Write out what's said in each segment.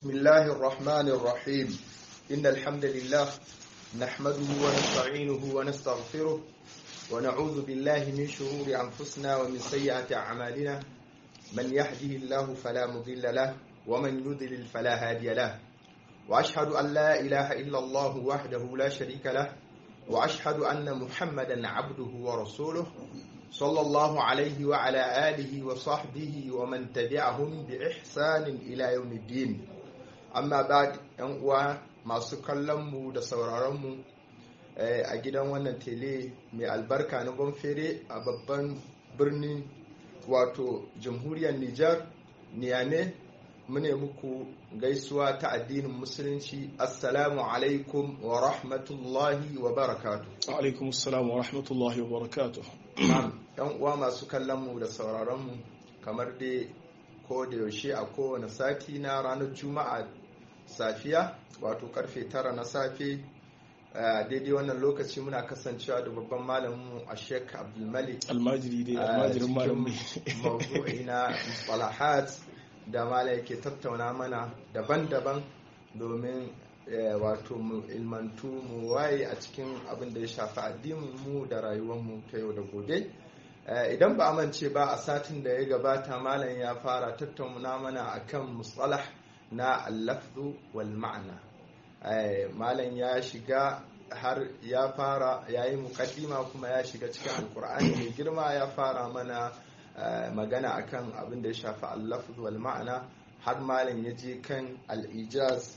بسم الله الرحمن الرحيم إن الحمد لله نحمده ونستعينه ونستغفره ونعوذ بالله من شرور أنفسنا ومن سيئات أعمالنا من يهده الله فلا مضل له ومن يضلل فلا هادي له وأشهد أن لا إله إلا الله وحده لا شريك له وأشهد أن محمدا عبده ورسوله صلى الله عليه وعلى آله وصحبه ومن تبعهم بإحسان إلى يوم الدين amma ba yan uwa masu kallon mu da sauraron mu a gidan wannan tele mai albarka na Gonfere a babban birnin wato jamhuriyar Nijar Niamey mune muku gaisuwa ta addinin musulunci assalamu alaikum wa rahmatullahi wa barakatuh. Wa alaikum assalam wa rahmatullahi wa barakatuh. Yan uwa masu kallon mu da sauraron mu kamar dai ko da yaushe a kowane sati na ranar Juma'a safiya wato karfe 9 na safe daidai wannan lokaci muna kasancewa da babban malamin a Sheikh Abdulmalik almajirin malamin mawdu'i na mustalahat da malai yake tattauna mana daban-daban domin wato mu ilmantu mu waye a cikin abin da ya shafi addinin mu da rayuwar mu ta yau da gobe. Idan ba amince ba a satin da ya gabata malam ya fara tattauna mana akan mustalah na al-lafzu wal ma'na. Malam ya shiga har ya fara yayi muqaddima kuma ya shiga cikin alqur'ani mai girma ya fara mana magana akan abin da ya shafi al-lafzu wal ma'na har malam ya je kan al-ijaz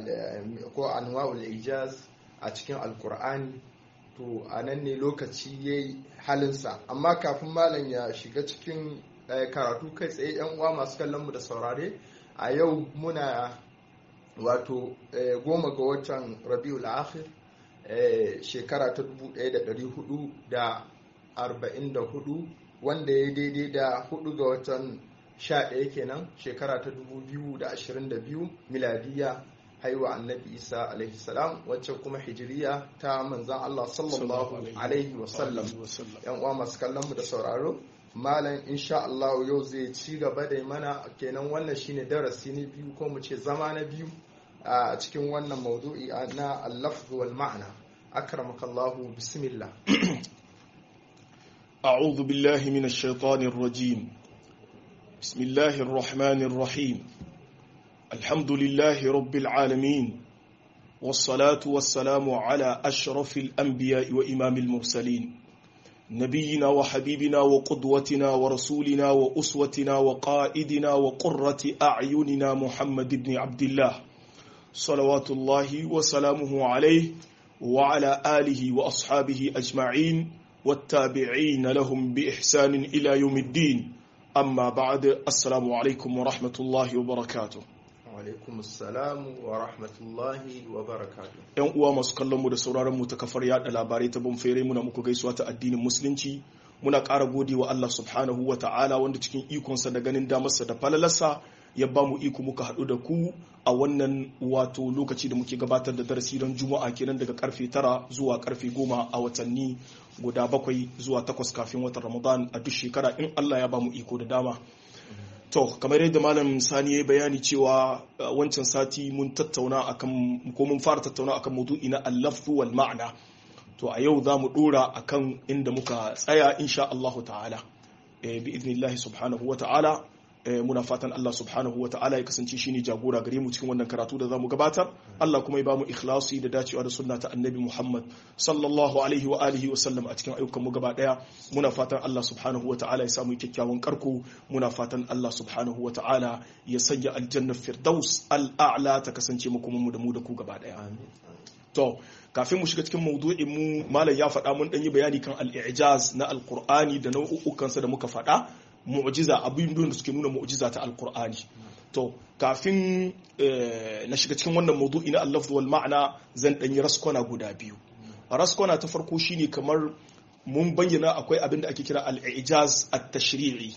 ko anwa'ul ijaz a cikin alqur'ani. To a nan ne lokaci ya yi halinsa, amma kafin malam ya shiga cikin karatu kai tsaye yan uwa masu kallonmu da saurare a yau muna wato 10 ga watan rabiul akhir shekara ta 1444 wanda ya daidai da 4 ga watan 11 kenan shekara ta 2022 miladiya haiwa annabi isa alaihi salam wacce kuma hijiriya ta manzan Allah sallallahu alaihi wasallam. Yan uwa masu kallon mu da sauraro malam insha Allah yau zai ci gaba da mana kenan wannan shine darasi na biyu ko mu ce zama na biyu a cikin wannan mawdu'i na al-lafz wal ma'na. akramakallahu bismillah. a'udhu billahi minash shaitanir rajim. bismillahir rahmanir rahim. الحمد لله رب العالمين والصلاة والسلام على أشرف الأنبياء وإمام المرسلين نبينا وحبيبنا وقدوتنا ورسولنا وأسوتنا وقائدنا وقرة أعيننا محمد بن عبد الله صلوات الله وسلامه عليه وعلى آله وأصحابه أجمعين والتابعين لهم بإحسان إلى يوم الدين أما بعد السلام عليكم ورحمة الله وبركاته. alaikum assalamu wa rahmatullahi wa barakatuh. Yan uwa masu kallon mu da sauraron mu ta kafar yada labarai ta Bonfere muna muku gaisuwa ta addinin musulunci. Muna ƙara godewa Allah subhanahu wa ta'ala wanda cikin ikonsa da ganin damarsa da falalarsa ya ba mu iko muka haɗu da ku a wannan wato lokaci da muke gabatar da darasi don Juma'a kenan daga karfe 9 zuwa karfe 10 a watanni guda 7 zuwa 8 kafin watan Ramadan a duk shekara in Allah ya ba mu iko da dama. To, kamar yadda Malam Sani ya bayani cewa wancan sati mun tattauna akan ko mun fara tattauna akan maudu'i na al-lafzu wal ma'na. To a yau zamu dora akan inda muka tsaya insha Allah ta'ala. Bi idnillahi subhanahu wa ta'ala muna fatan Allah subhanahu wa ta'ala ya kasance shine jagora gare mu cikin wannan karatu da zamu gabatar. Allah kuma ya bamu ikhlasi da dacewa da sunna ta Annabi Muhammad sallallahu alaihi wa alihi wa sallam a cikin ayyukan mu gaba daya. Muna fatan Allah subhanahu wa ta'ala ya samu kyakkyawan karko. Muna fatan Allah subhanahu wa ta'ala ya sanya aljanna firdaus al'a'la ta kasance mu kuma mu da ku gaba daya. To, kafin mu shiga cikin maudu'in mu malam ya faɗa mun dan yi bayani kan al-i'jaz na al-Qur'ani da nau'ukansa da muka faɗa. Mu'jiza abin da suke nuna mu'jiza ta alkur'ani. To kafin na shiga cikin wannan maudu'i na al-lafz wal ma'na zan dan yi raskona guda biyu. Raskona ta farko shine kamar mun bayyana akwai abin da ake kira al-i'jaz at-tashri'i.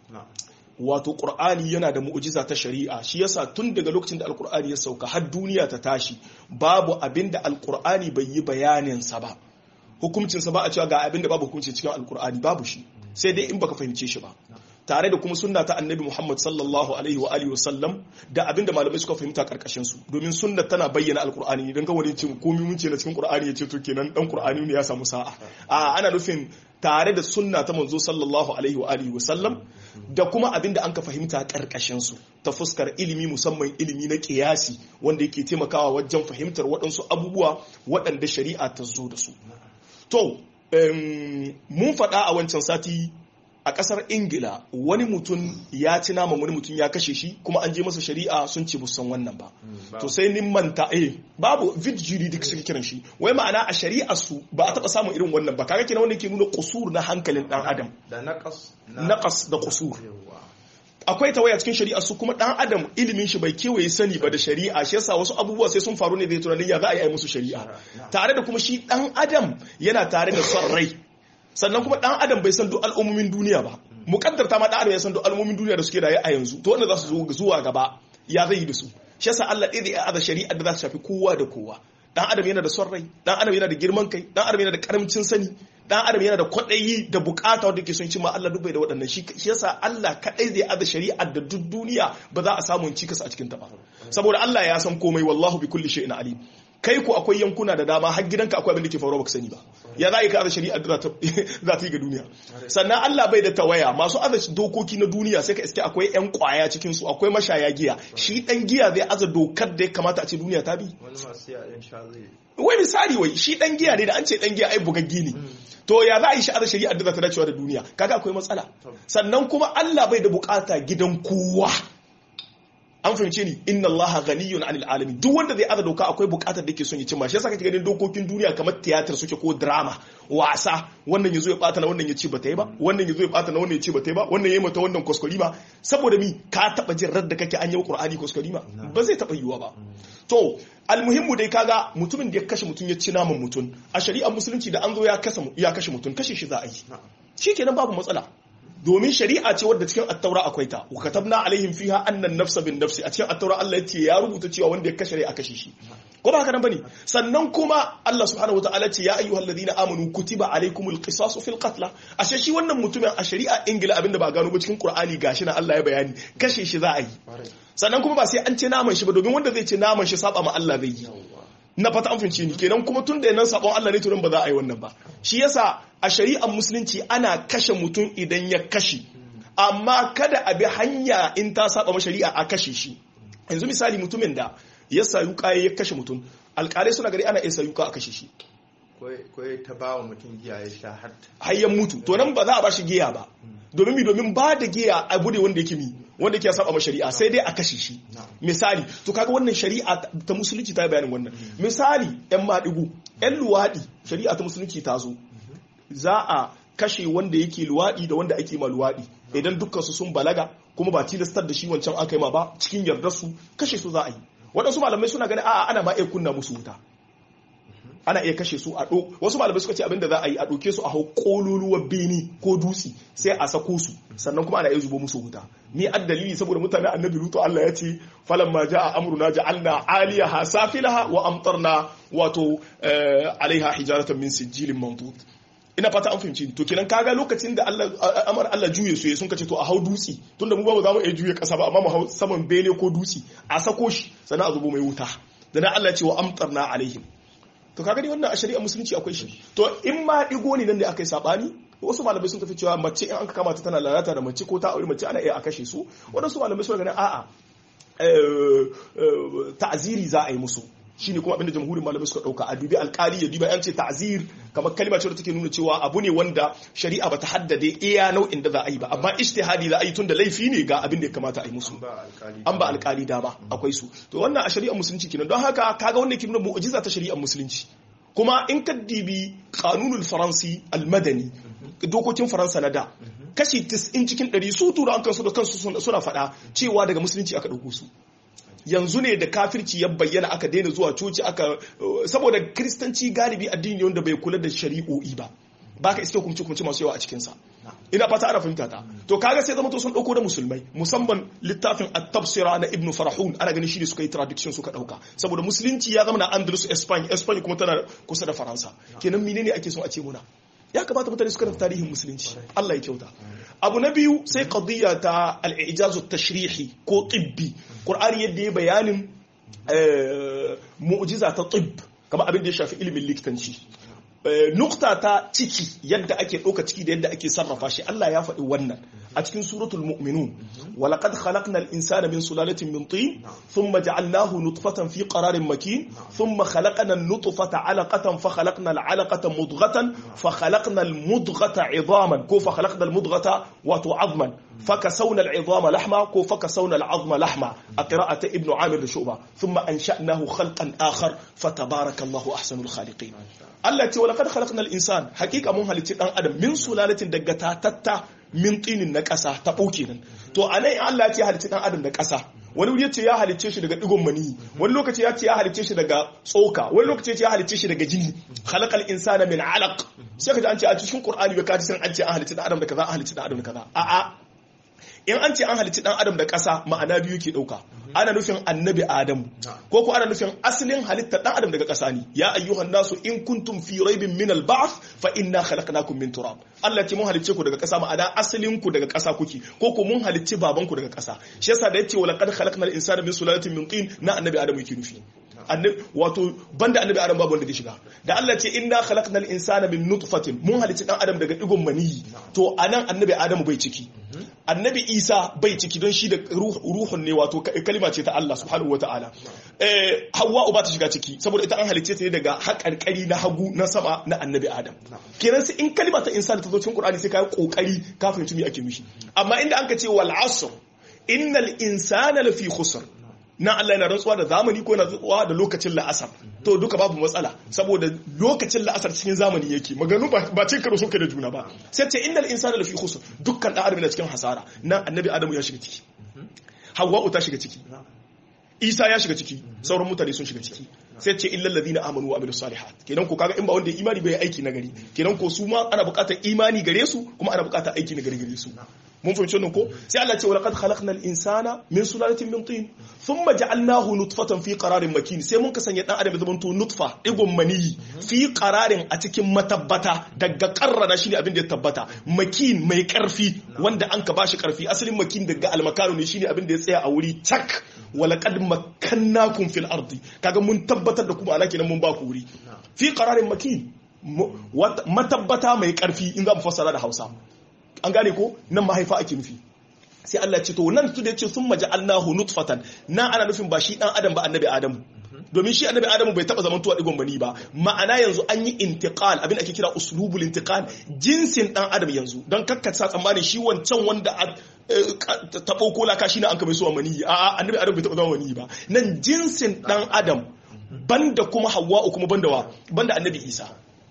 Wato Qur'ani yana da mu'jiza ta shari'a shi yasa tun daga lokacin da alkur'ani ya sauka har duniya ta tashi babu abin da alkur'ani bai yi bayanin sa ba. Hukuncin sa ba a cewa ga abin da babu hukunci cikin alkur'ani babu shi sai dai in baka fahimce shi ba. tare da kuma sunna ta annabi Muhammad sallallahu alaihi wa alihi wasallam da abinda malamai suka fahimta karkashin su domin sunna tana bayyana alqur'ani idan ga wani ce komai mun ce na cikin qur'ani yace to kenan dan qur'ani ne ya samu sa'a ana nufin tare da sunna ta manzo sallallahu alaihi wa alihi wasallam da kuma abinda an ka fahimta karkashin su ta fuskar ilimi musamman ilimi na qiyasi wanda yake taimakawa wajen fahimtar waɗansu abubuwa waɗanda shari'a ta zo da su to mun faɗa a wancan sati a ƙasar ingila wani mutum ya ci naman wani mutum ya kashe shi kuma an je masa shari'a sun ce busan wannan ba to sai nin manta babu vid juridic suke kiran shi wai ma'ana a shari'ar su ba a taɓa samun irin wannan ba kaga kenan wanda ke nuna kusur na hankalin dan adam da naqas da kusur akwai tawaya cikin shari'ar su kuma dan adam ilimin shi bai kewaye sani ba da shari'a shi yasa wasu abubuwa sai sun faru ne zai tunanin ya za a yi musu shari'a tare da kuma shi dan adam yana tare da son rai sannan kuma dan adam bai san duk al'ummomin duniya ba muqaddarta ma dan adam ya san duk al'ummomin duniya da suke raye a yanzu to wanda za su zo zuwa gaba ya zai yi da su shi yasa Allah ɗaya ya aza shari'a da za ta shafi kowa da kowa dan adam yana da son rai dan adam yana da girman kai dan adam yana da karamcin sani dan adam yana da kwaɗayi da bukata wanda ke son cimma Allah duk bai da waɗannan shi yasa Allah kadai zai aza shari'a da duk duniya ba za a samu cikas a cikin ta ba saboda Allah ya san komai wallahu bi kulli shay'in alim kai ko akwai yankuna da dama har gidanka akwai abin da ke faruwa baka sani ba ya za ka aza shari'a da za ta yi ga duniya sannan Allah bai da tawaya masu aza dokoki na duniya sai ka iske akwai yan kwaya cikin su akwai mashaya giya shi dan giya zai aza dokar da ya kamata a ce duniya ta bi wai misali wai shi dan giya ne da an ce dan giya ai bugaggi ne to ya za a yi shi aza shari'a da za ta dacewa da duniya kaga akwai matsala sannan kuma Allah bai da bukata gidan kowa an fahimce ni inna Allah ghaniyun 'anil alamin duk wanda zai aza doka akwai bukatar da yake son ya cimma shi yasa kake ganin dokokin duniya kamar theater suke ko drama wasa wannan yazo ya bata na wannan ya ce bata yi ba wannan yazo ya bata na wannan ya ce bata yi ba wannan yayi mata wannan kuskurima saboda mi ka taba jin radda kake an yi Qur'ani kuskurima ba zai taba yiwa ba to almuhimmu dai kaga mutumin da ya kashe mutun ya ci naman mutun a shari'ar musulunci da an zo ya kashe mutun kashe shi za a yi shikenan babu matsala domin shari'a ce wadda cikin attaura akwai ta wa katabna alaihim fiha annan nafsa bin nafsi a cikin attaura Allah yace ya rubuta cewa wanda ya kashe rai a kashe shi ko ba haka nan bane sannan kuma Allah subhanahu wataala ce ya ayyuhalladhina amanu kutiba alaikumul qisasu fil qatl ashe shi wannan mutumin a shari'a ingila abinda ba gano ba cikin qur'ani gashi na Allah ya bayani kashe shi za a yi sannan kuma ba sai an ce naman shi ba domin wanda zai ce naman shi saba ma Allah zai yi na fata an fince ni kenan kuma tun da nan sabon Allah ne to ba za a yi wannan ba shi yasa a shari'ar musulunci ana kashe mutum idan ya kashe amma kada a bi hanya in ta saba ma shari'a a kashe shi yanzu misali mutumin da ya sayu kaye ya kashe mutum alƙalai suna gari ana iya sayu ka a kashe shi ko ta ba wa mutum giya ya sha har ya mutu to nan ba za a ba shi giya ba domin ba da giya abu ne wanda yake wanda ke saba ma shari'a sai dai a kashe shi misali to kaga wannan shari'a ta musulunci ta bayanin wannan misali yan madigu yan luwadi shari'a ta musulunci ta zo za a kashe wanda yake luwadi da wanda ake ma luwadi idan dukkan su sun balaga kuma ba tilastar da shi wancan aka yi ma ba cikin yardar su kashe su za a yi waɗansu malamai suna ganin a'a ana ma iya kunna musu wuta ana iya kashe su a wasu malamai suka ce abinda za a yi a ɗauke su a hau ƙololuwar beni ko dutse sai a sako su sannan kuma ana iya zubo musu wuta ni addalili saboda mutane annabi lutu Allah ya ce falamma jaa amruna ja'alna 'aliyaha safilaha wa amtarna wato alaiha hijaratan min sijilin mandud ina fata an fahimci to kenan kaga lokacin da Allah juye su sun kace to a hau dutse tunda mu ba za mu iya juye kasa ba amma mu hau saman bene ko dutse a sako shi sannan a zubo mai wuta dan Allah ya ce wa amtarna alaihim to kaga ni wannan a shari'a musulunci akwai shi to in ma digo ne nan da aka yi sabani wasu malamai sun tafi cewa mace in an kama ta tana lalata da mace ko ta aure mace ana iya a kashe su wadansu malamai suna ganin a'a ta'ziri za a yi musu shine kuma abinda jamhurin malamai suka dauka a dubi alkali ya duba yance ta'zir kamar kalma ce da take nuna cewa abu ne wanda shari'a bata haddade iya nau'in da za a yi ba amma ijtihadi za a yi tunda laifi ne ga abin da ya kamata a yi musu an ba alkali dama akwai su to wannan a shari'ar musulunci kenan don haka kaga wannan ke nuna mu'jiza ta shari'ar musulunci kuma in ka dibi kanunul faransi almadani dokokin faransa na da kashi 90 cikin 100 su tura an kansu da kansu suna faɗa cewa daga musulunci aka ɗauko su yanzu ne da kafirci ya bayyana aka daina zuwa coci saboda kristanci galibi addini wanda bai kula da shari'o'i ba baka iske hukunci masu yawa a cikinsa ina fata ana fahimta ta to kaga sai zama to sun dauko da musulmai musamman littafin at-tafsira na ibn farahun ana ganin shi ne suka yi traduction suka dauka saboda musulunci ya zama na Andalus Spain kuma tana kusa da Faransa kenan menene ake son a ce muna ya kamata mutane su karanta tarihin musulunci Allah ya kyauta. Abu na biyu sai qadiyya ta al-i'jaz at-tashrihi ko tibbi. Qur'ani yadda ya bayanin mu'jiza ta tibb kamar abin da ya shafi ilimin likitanci. Nukta ta ciki yadda ake ɗauka ciki da yadda ake sarrafa shi Allah ya faɗi wannan a cikin suratul mu'minun walaqad khalaqnal insana min sulalatin min tin thumma ja'alnahu nutfatan fi qararin makin thumma khalaqna an-nutfata 'alaqatan fa khalaqna al-'alaqata mudghatan fa khalaqna al-mudghata 'idhaman ko fa khalaqna al-mudghata wa 'azman fa kasawna al-'idhama lahma ko fa kasawna al-'azma lahma qira'atu ibn amir da shu'ba thumma ansha'nahu khalqan akhar fa tabarakallahu ahsanul khaliqin. Allah ce walaqad khalaqnal insan hakika mun halicci dan adam min sulalatin daga tatatta min tinin na ƙasa ta ɓauke nan. To anan Allah ya ce halicci dan adam da ƙasa, wani wuri yace ya halicce shi daga digon mani, wani lokaci ya ce ya halicce shi daga tsoka, wani lokaci ya ce ya halicce shi daga jini. Khalaqal insana min 'alaq. Sai kaji an ce a cikin Qur'ani bai kaji san an ce an halicci dan adam da kaza, an halicci dan adam da kaza. A'a. In an ce an halicci dan adam da ƙasa ma'ana biyu ke ɗauka. Ana nufin annabi Adamu ko ana nufin asalin halittar dan adam daga ƙasa ne. Ya ayyuhan nasu in kuntum fi raibin min al-ba'th fa inna khalaqnakum min turab. Allah ce mun halicce ku daga ƙasa ma'ana asalin ku daga ƙasa kuke ko mun halicci baban ku daga ƙasa. Shi yasa da yace walaqad khalaqnal insana min sulalatin min tin na annabi Adamu yake nufi. Wato banda annabi Adam babu wanda zai shiga. Da Allah ce inna khalaqnal insana min nutfatin mun halicci dan adam daga digon maniyi. To anan annabi Adamu bai ciki. Annabi Isa bai ciki don shi da ruhun ne wato kalima ce ta Allah subhanahu wataala. Hawwa ba ta shiga ciki saboda ita an halicce ta ne daga haƙarƙari na hagu na sama na annabi Adam. Kenan sai in kalima ta insan ta zo cikin Qur'ani sai ka yi kokari ka fahimci me ake mishi. Amma inda an ka ce wal asr innal insana lafi khusr na Allah yana rantsuwa da zamani ko yana rantsuwa da lokacin la'asar to duka babu matsala saboda lokacin la'asar cikin zamani yake maganu ba cin karo suka da juna ba sai ce innal insana lafi khusr dukkan dan adam yana cikin hasara nan annabi Adamu ya shiga ciki, Hawwa ta shiga ciki, Isa ya shiga ciki, sauran mutane sun shiga ciki. Sai ce illal ladina amanu wa amilus salihat. Kenan ko kaga in ba wanda ya imani bai aiki na gari, kenan ko su ma ana buƙatar imani gare su kuma ana buƙatar aiki na gari gare su. Mun fahimci wannan ko sai Allah ce walaqad khalaqnal insana min sulalatin min tin thumma ja'alnahu nutfatan fi qararin makin. Sai mun kasance dan adam zaman to nutfa digon maniyi fi qararin a cikin matabbata daga qarrara shine abin da ya tabbata, makin mai karfi wanda an ka bashi karfi. Asalin makin daga almakaru ne shine abin da ya tsaya a wuri tak. Walaqad makkannakum fil ardi kaga mun tabbatar da kuma ana kenan mun ba ku wuri fi qararin makin matabbata mai karfi in za mu fassara da Hausa. An gane ko nan mahaifa ake nufi. Sai Allah ce to nan su da yace summa ja'alnahu nutfatan na ana nufin ba shi dan adam ba annabi Adamu, domin shi annabi Adamu bai taba zamantowa digon bani ba. Ma'ana yanzu an yi intiqal abin ake kira uslubul intiqal, jinsin dan adam yanzu don kakkasa tsammanin shi wancan wanda taɓo ko laka shi na an kame suwa maniyi. A'a annabi Adam bai taɓa zama maniyi ba. Nan jinsin dan adam banda kuma Hawwa kuma banda annabi Isa,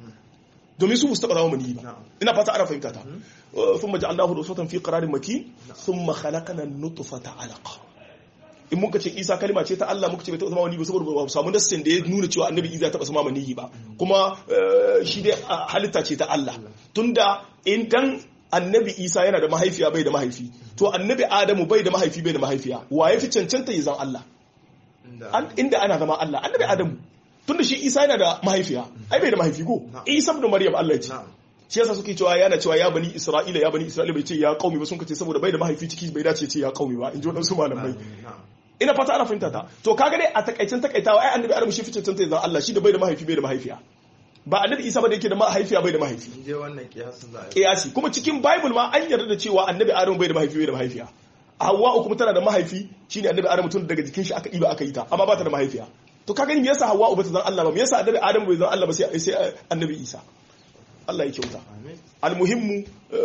domin su taɓa zama maniyi ba. Ina fata ana fahimta ta. Thumma ja'alnahu nutfatan fi qararin makin thumma khalaqna an-nutfata 'alaqa. In muka ce Isa kalima ce ta Allah, muka ce bai taɓa zama maniyi ba saboda ba samu nassin da ya nuna cewa annabi Isa taɓa zama maniyi ba, kuma shi dai halitta ce ta Allah. Tunda idan annabi Isa yana da mahaifiya bai da mahaifi, to annabi Adamu bai da mahaifi bai da mahaifiya, wa ya fi cancanta ya zan Allah inda ana zama Allah? Annabi Adamu, tunda shi Isa yana da mahaifiya ai bai da mahaifi ko Isa ibn Maryam Allah ce. Shi yasa suke cewa yana cewa ya bani Isra'ila bai ce ya qaumi ba, sun kace saboda bai da mahaifi ciki bai dace ce ya qaumi ba, in ji wadansu malamai. Ina fata ana fahimta ta. To kaga dai a takaicen takaitawa ai annabi Adamu shi fi cancanta ya zan Allah, shi da bai da mahaifi bai da mahaifiya. Ba annabi Isa ba da yake da mahaifiya bai da mahaifi. Je wannan kiyasin za a yi. Kiyasi kuma cikin Bible ma an yarda da cewa annabi Adamu bai da mahaifi bai da mahaifiya. Hawwa kuma tana da mahaifi, shine annabi Adamu tun daga jikin shi aka diba aka yi ta, amma ba ta da mahaifiya. To ka gani me yasa Hawwa ba ta zan Allah ba, me yasa annabi Adamu bai zan Allah ba sai annabi Isa. Allah ya kyauta. Almuhimmu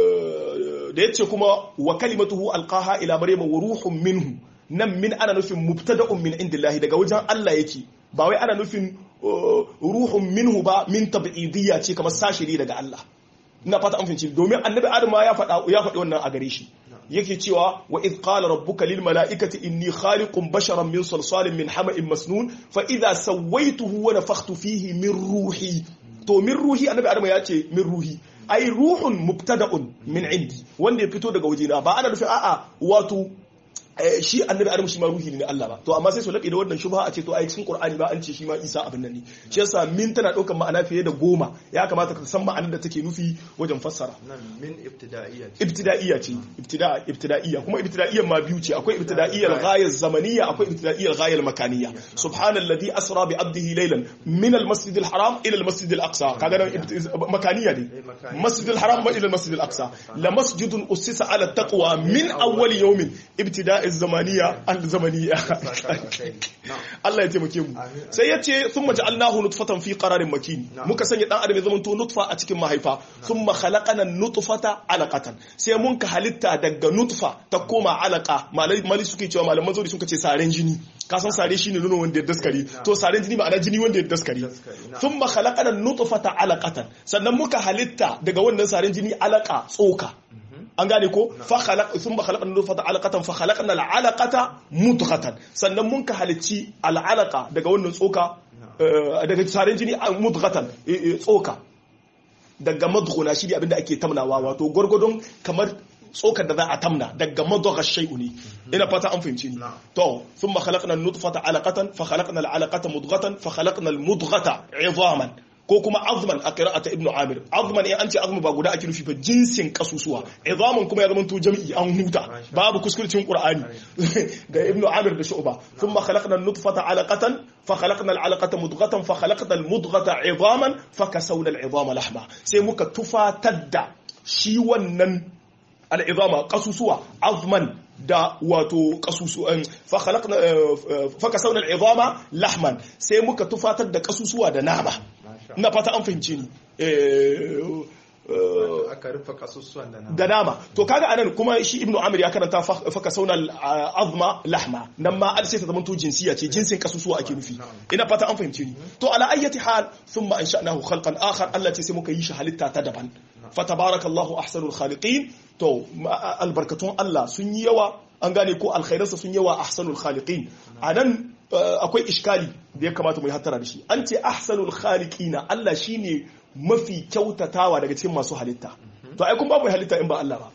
da yace kuma wa kalimatuhu alqaha ila maryama wa ruhun minhu, nan min ana nufin mubtada'un min indillahi, daga wajen Allah yake, ba wai ana nufin ruhun minhu ba min tab'idiyya ce kamar sashi ne daga Allah. Ina fata an fahimci, domin annabi Adam ya faɗi wannan a gare shi. Yake cewa wa idh qala rabbuka lil mala'ikati inni khaliqun basharan min salsalin min hama'in masnun fa idha sawaituhu wa nafakhtu fihi min ruhi. To min ruhi annabi Adam ya ce min ruhi, ai ruhun mubtada'un min indi, wanda ya fito daga wajena. Ba ana nufin a'a wato shi annabi Adam shi ma ruhi ne na Allah ba to amma sai su labe da wannan shubha a ce to ai cikin Qur'ani ba an ce shi ma Isa abin nan ne shi yasa min tana daukar ma'ana fiye da 10 ya kamata ka san ma'anar da take nufi wajen fassara nan min ibtida'iyya ce ibtida'iyya kuma ibtida'iyyan ma biyu ce akwai ibtida'iyyal ghaya zamaniyya akwai ibtida'iyyal ghaya makaniyya subhanalladhi asra bi 'abdihi laylan min al-masjid al-haram ila al-masjid al-aqsa kaga nan makaniyya ne masjid al-haram ila al-masjid al-aqsa la masjidun ussisa ala taqwa min awwal yawmin ibtida'i الزمانية الزمنية Allah ya taimake mu sai yace thumma ja'alnahu nutfatan fi qararin makin muka sanya dan adam ya zama to nutfa a cikin mahaifa thumma khalaqana nutfata alaqatan sai mun ka halitta daga nutfa ta koma alaqa malai suke cewa malaman zauri suka ce saren jini ka san sare shine nono wanda ya daskare to saren jini ma'ana jini wanda ya daskare thumma khalaqana nutfata alaqatan sannan muka halitta daga wannan saren jini alaqa tsoka an gane ko thumma khalaqna nutfata alaqatan fa khalaqna al'alaqata mudghatan sannan mun ka halicci al'alaqa daga wannan tsoka daga tsarin jini mudghatan tsoka daga madghuna shi abinda ake tamnawa wato gurgudun kamar tsokar da za a tamna daga madgha shay'u ne ina fata an fahimci ni to thumma khalaqna nutfata alaqatan fa khalaqna al'alaqata mudghatan fa khalaqna al-mudghata 'idhaman ko kuma azman a qira'ata ibnu amir azman ya an ce azmu ba guda ake nufi ba jinsin kasusuwa izaman kuma ya zama to jami'i an huta babu kuskurcin qur'ani ga ibnu amir da shu'ba thumma khalaqna an-nutfata 'alaqatan fa khalaqna al-'alaqata mudghatan fa khalaqna al-mudghata 'idhaman fa kasawna al-'idhama lahma sai muka tufatar da shi wannan al-'idhama kasusuwa azman da wato kasusuwan fa kasawna al-'idhama lahman sai muka tufatar da kasusuwa da nama na fata an fahimci ni aka rufe kasusuwan da nama to kaga anan kuma shi ibnu amir ya karanta faka saunal azma lahma nan ma al sai ta zama to jinsiya ce jinsin kasusuwa ake nufi ina fata an fahimci ni to ala ayyati hal thumma ansha'nahu khalqan akhar Allah ce sai muka yi shi halitta ta daban fa tabarakallahu ahsanul khaliqin to albarkatun Allah sun yi yawa an gane ko alkhairansa sun yawa ahsanul khaliqin anan akwai iskali da ya kamata mu yi hattara da shi an ce ahsanul khaliqina Allah shine mafi kyautatawa daga cikin masu halitta to ai kun babu halitta in ba Allah ba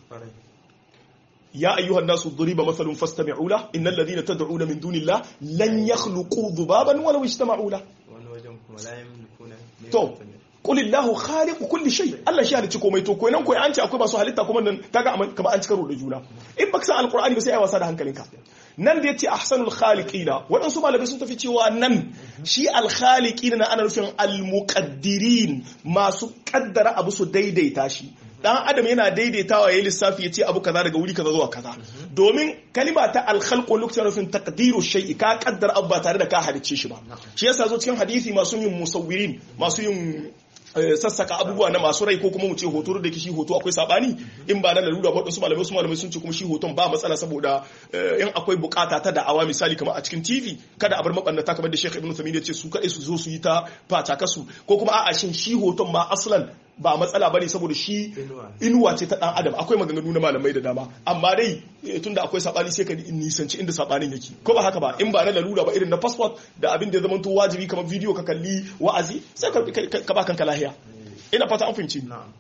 ya ayyuhan nasu duriba mathalun fastami'u la innal ladhina tad'una min dunillah lan yakhluqu dhubaban walau ijtama'u la wani wajen kuma la yamlikuna to qul illahu khaliqu kulli shay Allah shi halicci komai to koyi nan koyi an ce akwai masu halitta kuma nan kaga kamar an cika da juna in baka san alqur'ani ba sai ai wasa da hankalinka nan da yace ahsanul khaliqina wadansu malamai sun tafi cewa nan shi al-khaliqina na ana nufin al-muqaddirin masu kaddara abu su daidaita shi dan adam yana daidaitawa yayin lissafi yace abu kaza daga wuri kaza zuwa kaza domin kalima ta al-khalq lokacin nufin taqdiru shay'i ka kaddara abu ba tare da ka halicce shi ba shi yasa zo cikin hadisi masu yin musawwirin masu yin sassaka abubuwa na masu rai ko kuma mu ce hoto da shi hoto akwai sabani in ba na lalura ba wasu malamai sun ce kuma shi hoton ba matsala saboda in akwai bukata ta da'awa misali kamar a cikin TV kada a bar mabannata kamar da Sheikh Ibn Taymiyyah ya ce su kadai su zo su yi ta fata kasu ko kuma a'a shin shi hoton ma aslan ba matsala bane saboda shi inuwa ce ta dan adam akwai maganganu na malamai da dama amma dai tunda akwai sabani sai ka nisanci inda sabanin yake ko ba haka ba in ba na lalura ba irin na passport da abin da ya zama to wajibi kamar video ka kalli wa'azi sai ka ba kanka lahiya ina fata an fahimci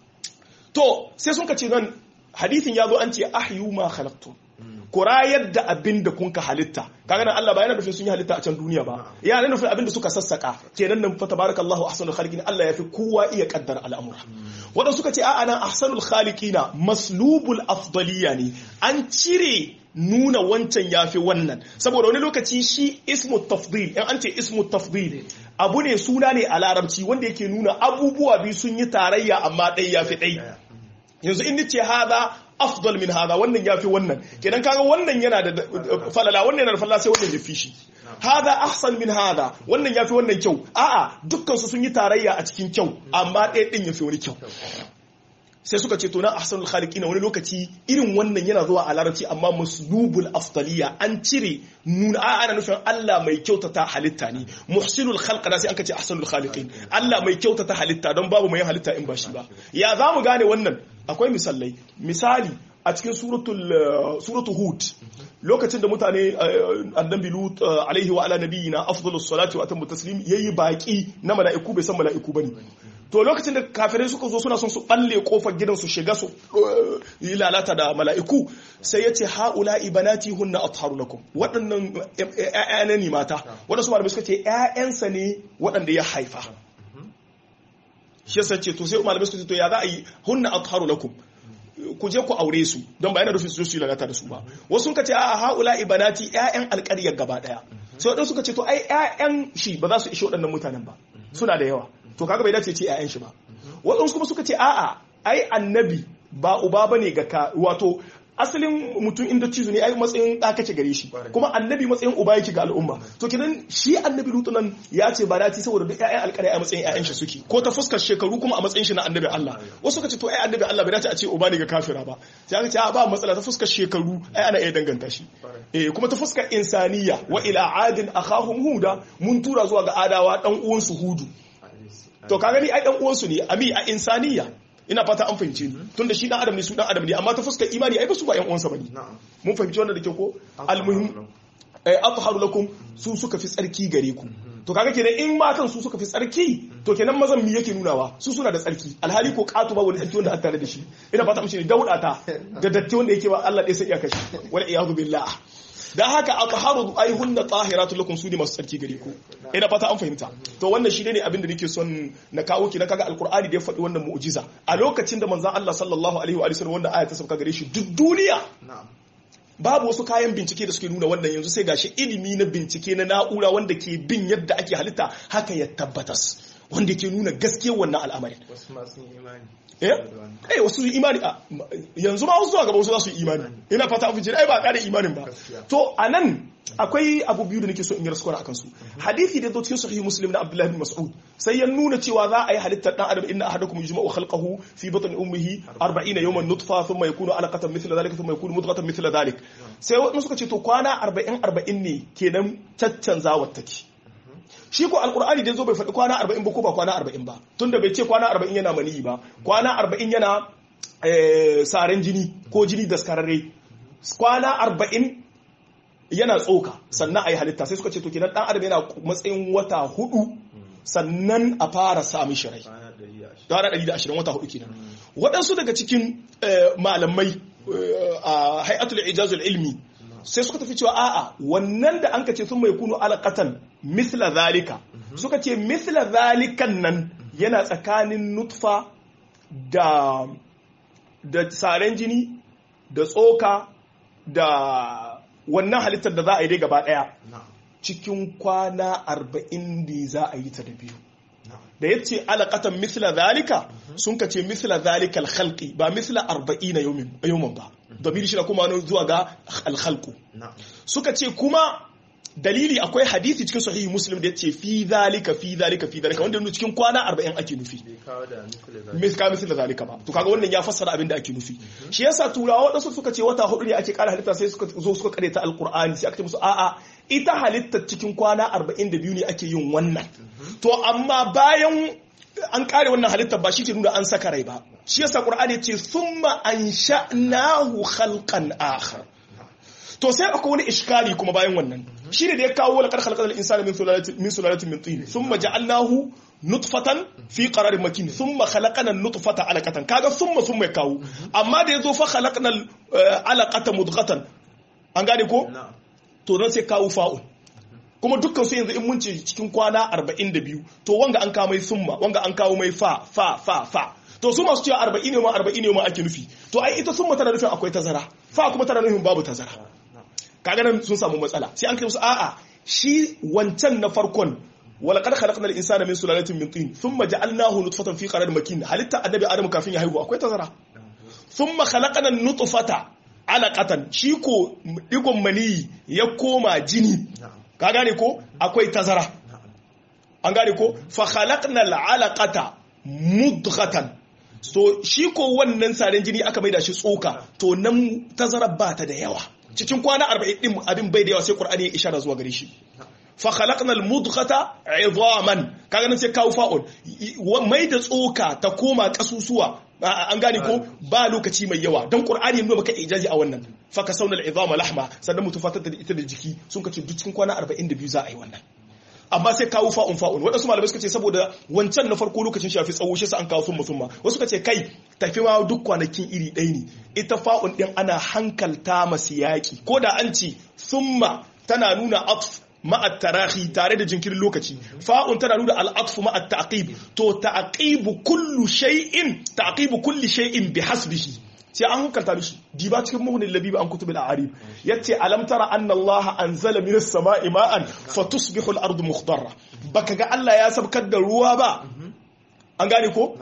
to sai sun ka ce nan hadithin ya zo an ce ahyu ma khalaqtum ku rayar da abin da kun ka halitta kaga nan Allah ba yana nufin sun yi halitta a can duniya ba yana nufin abin da suka sassaka kenan nan fa tabarakallahu ahsanul khaliqin Allah ya fi kowa iya kaddara al'amura wanda suka ce a'a nan ahsanul khaliqina maslubul afdaliya ne an cire nuna wancan yafi wannan saboda wani lokaci shi ismu tafdil in an ce ismu tafdil abu ne suna ne a larabci wanda yake nuna abubuwa biyu sun yi tarayya amma ɗaya yafi ɗaya yanzu in nace hada afdal min hada wannan yafi wannan kenan kaga wannan yana da falala wannan yana da falala sai wannan ya fi shi hada ahsan min hada wannan yafi wannan kyau a'a dukkan su sun yi tarayya a cikin kyau amma ɗaya din yafi wani kyau sai suka ce to na ahsanul khaliqina wani lokaci irin wannan yana zuwa a larabci amma maslubul afdaliya an cire nuna ana nufin Allah mai kyautata halitta ne muhsinul khalq da sai an kace ahsanul khaliqin Allah mai kyautata halitta don babu mai halitta in ba shi ba ya zamu gane wannan akwai misali a cikin suratu hud lokacin da mutane annabi lut alaihi wa ala nabiyina afdalus salati wa atammu taslim yayi baki na mala'iku bai san mala'iku bane to lokacin da kafirai suka zo suna son su balle kofar gidan su shiga su yi lalata da mala'iku sai ya ce haula ibanati hunna atharu lakum waɗannan ƴaƴana ne mata waɗansu malamai suka ce ƴaƴansa ne waɗanda ya haifa shi yasa ce to sai malamai suka ce to ya za a yi hunna atharu lakum ku je ku aure su don ba yana rufin su yi lalata da su ba wasu suka ce a haula ibanati ƴaƴan alƙaryar gaba ɗaya sai waɗansu suka ce to ai ƴaƴan shi ba za su ishe waɗannan mutanen ba suna da yawa to kaga bai dace ce ƴaƴan shi ba waɗansu kuma suka ce a'a ai annabi ba uba bane ga ka wato asalin mutum inda cizo ne ai matsayin da kake gare shi kuma annabi matsayin uba yake ga al'umma to kidan shi annabi lutu nan ya ce ba dace saboda duk ƴaƴan alƙari a matsayin ƴaƴan shi suke ko ta fuskar shekaru kuma a matsayin shi na annabi Allah wasu suka ce to ai annabi Allah bai dace a ce uba ne ga kafira ba sai aka ce ba matsala ta fuskar shekaru ai ana iya danganta shi kuma ta fuskar insaniya wa ila adin akhahum huda mun tura zuwa ga adawa dan uwan su hudu to kaga ni ai dan uwan su ne ami a insaniya ina fata an fahimce ni tunda shi dan adam ne su dan adam ne amma ta fuskar imani ai ba su ba ƴan uwansa bane mun fahimci wannan da ke ko almuhim atharu lakum su suka fi tsarki gare ku to kaga kenan in matan su suka fi tsarki to kenan mazan mi yake nunawa su suna da tsarki alhali ko katu ba wani tsarki wanda aka tare da shi ina fata mishi dauda ta da datti wanda yake ba Allah dai sai ya kashi wala iyadu billah dan haka atharu ayhunna tahiratu lakum su ne masu tsarki gare ku ina fata an fahimta to wannan shi ne abin da nake son na kawo ki na kaga alqur'ani da ya faɗi wannan mu'jiza a lokacin da manzon Allah sallallahu alaihi wa sallam wanda aya ta sauka gare shi duk duniya babu wasu kayan bincike da suke nuna wannan yanzu sai gashi ilimi na bincike na na'ura wanda ke bin yadda ake halitta haka ya tabbatas wanda ke nuna gaskiyar wannan al'amarin wasu masu imani wasu su imani yanzu ma wasu zuwa gaba wasu za su yi imani ina fata abin jira ai ba ƙarin imanin ba to anan akwai abu biyu da nake so in yi raskwana akan su hadisi da zo cikin sahih muslim na abdullahi bin mas'ud sai ya nuna cewa za a yi halittar dan adam inna ahadakum yujma'u khalqahu fi batni ummihi 40 yawman nutfa thumma yakunu alaqatan mithla dhalika thumma yakunu mudghatan mithla dhalik sai wasu suka ce to kwana 40 ne kenan caccanzawar take shi ko alkur'ani da zo bai faɗi kwana 40 ba ko ba kwana 40 ba tunda bai ce kwana 40 yana maniyi ba kwana 40 yana saren jini ko jini daskararre kwana 40 yana tsoka sannan a yi halitta sai suka ce to kenan dan adam yana matsayin wata 4 sannan a fara sami shirai kwana 120 wata 4 kenan waɗansu daga cikin malamai a hay'atul ijazul ilmi sai suka tafi cewa a'a wannan da an ka ce sun mai kunu alaƙatan misla zalika suka ce misla zalikan nan yana tsakanin nutfa da saren jini da tsoka da wannan halittar da za a yi dai gaba ɗaya cikin kwana 40 da za a yi ta da biyu da ya ce alaƙatan misla zalika sun ka ce misla zalika alkhalqi ba misla 40 yawmin ba dabiri shi na kuma zuwa ga alkhalqu suka ce kuma dalili akwai hadisi cikin sahihi muslim da ya ce fi zalika wanda yana cikin kwana 40 ake nufi misla zalika ba to kaga wannan ya fassara abin da ake nufi shi yasa turawa wadansu suka ce wata 4 ne ake kara halitta sai suka zo suka kare ta alqur'ani sai aka ce musu a'a ita halitta cikin kwana 42 ne ake yin wannan to amma bayan an kare wannan halittar ba shi ke nuna an saka rai ba shi yasa qur'ani ce thumma ansha'nahu khalqan akhar to sai akwai wani iskali kuma bayan wannan shine da ya kawo laqad khalaqal insana min sulalatin min tin thumma ja'alnahu nutfatan fi qararin makin thumma khalaqna an-nutfata 'alaqatan kaga thumma ya kawo amma da yazo fa khalaqna al-'alaqata mudghatan an gane ko to dan sai kawo fa'ul kuma dukkan su yanzu in mun ce cikin kwana 42 to wanga an kawo mai summa wanga an kawo mai fa to su masu cewa 40 ne ma ake nufi to ai ita summa tana nufin akwai tazara fa kuma tana nufin babu tazara kaga nan sun samu matsala sai an kai musu a'a shi wancan na farkon wala qad khalaqnal insana min sulalatin min tin thumma ja'alnahu nutfatan fi qararin makin halitta annabi adam kafin ya haihu akwai tazara thumma khalaqna an-nutfata 'alaqatan shi ko digon mani ya koma jini ka gane ko akwai tazara an gane ko fa khalaqnal 'alaqata mudghatan so shi ko wannan saren jini aka maida shi tsoka to nan tazara ba ta da yawa cikin kwana 40 din abin bai da yawa sai qur'ani ya ishara zuwa gare shi fa khalaqnal mudghata 'idhaman kaga nan sai kawo fa'ul mai da tsoka ta koma kasusuwa an gane ko ba lokaci mai yawa don qur'ani ne baka ijazi a wannan fa kasawnal 'idhama lahma sannan mutufatar da ita da jiki sun kace duk cikin kwana 42 za a yi wannan amma sai kawo fa'un waɗansu malamai suka ce saboda wancan na farko lokacin shafi tsawo shi sa an kawo summa wasu suka ce kai tafi ma duk kwanakin iri ɗaya ne ita fa'un ɗin ana hankalta masu yaƙi ko da an ce summa tana nuna atf ma'a tarahi tare da jinkirin lokaci fa'un tana nuna al'atfu ma'a ta'qib to ta'qibu kulli shay'in bi hasbihi sai an hankalta mishi diba cikin muhnin labibi an kutubil a'arib yace alam tara anna allaha anzala minas sama'i ma'an fatusbihu al-ardu mukhdarra baka ga Allah ya sabkar da ruwa ba an gane ko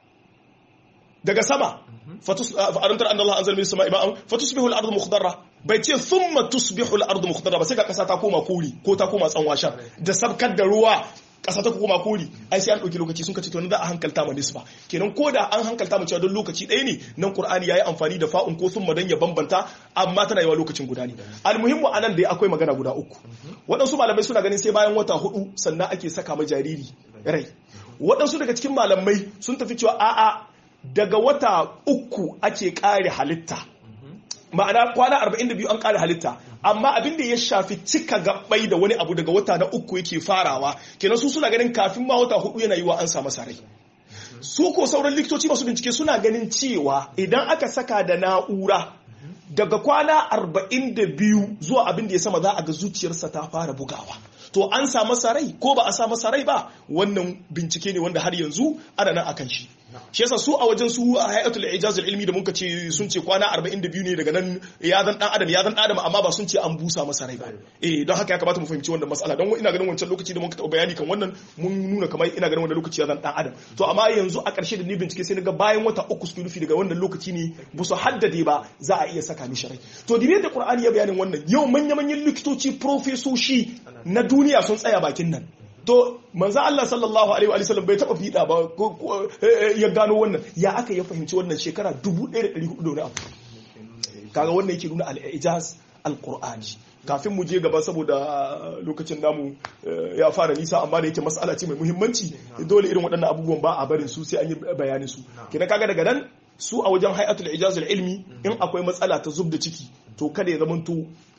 daga sama alam tara anna allaha anzala minas sama'i ma'an fatusbihu al-ardu mukhdarra bai ce thumma tusbihu al-ardu mukhdarra ba sai ga kasa ta koma kori ko ta koma tsanwasha da sabkar da ruwa kasa ta koma kori ai sai an dauki lokaci sun kace to nan za a hankalta mu nisba kenan ko da an hankalta mu cewa don lokaci ɗaya ne nan qur'ani yayi amfani da fa'un ko thumma dan ya bambanta amma tana yawa lokacin guda ne almuhimmu anan da akwai magana guda uku waɗansu malamai suna ganin sai bayan wata 4 sannan ake saka ma jariri rai waɗansu daga cikin malamai sun tafi cewa a'a daga wata 3 ake kare halitta ma'ana kwana 42 an kare halitta amma abin da ya shafi cika gabbai da wani abu daga wata na 3 yake farawa kenan su suna ganin kafin ma wata 4 yana yiwa an samu sarai su ko sauran likitoci masu bincike suna ganin cewa idan aka saka da na'ura daga kwana 42 zuwa abin da ya sama za a ga zuciyarsa ta fara bugawa to an samu sarai ko ba a samu sarai ba wannan bincike ne wanda har yanzu ana nan akan shi shi yasa su a wajen su a hayatul ijaz ilmi da muka ce sun ce kwana 42 ne daga nan ya zan dan adam amma ba sun ce an busa masa rai ba don haka ya kamata mu fahimci wannan mas'ala don ina ganin wancan lokaci da muka taɓa bayani kan wannan mun nuna kamar ina ganin wannan lokaci ya zan dan adam to amma yanzu a ƙarshe da ni bincike sai naga bayan wata 3 su nufi daga wannan lokaci ne bu su haddade ba za a iya saka mishi rai to dibe da Qur'ani ya bayanin wannan yau manyan likitoci profesoshi na duniya sun tsaya bakin nan to manzo Allah sallallahu alaihi wa sallam bai taba fida ba ya gano wannan ya aka ya fahimci wannan shekara 1400 da abu kaga wannan yake nuna al-ijaz al-qur'ani kafin mu je gaba saboda lokacin namu ya fara nisa amma da yake mas'ala ce mai muhimmanci dole irin waɗannan abubuwan ba a barin su sai an yi bayanin su kina kaga daga nan su a wajen hay'atul ijaz al-ilmi in akwai matsala ta zubda ciki to kada ya zamanto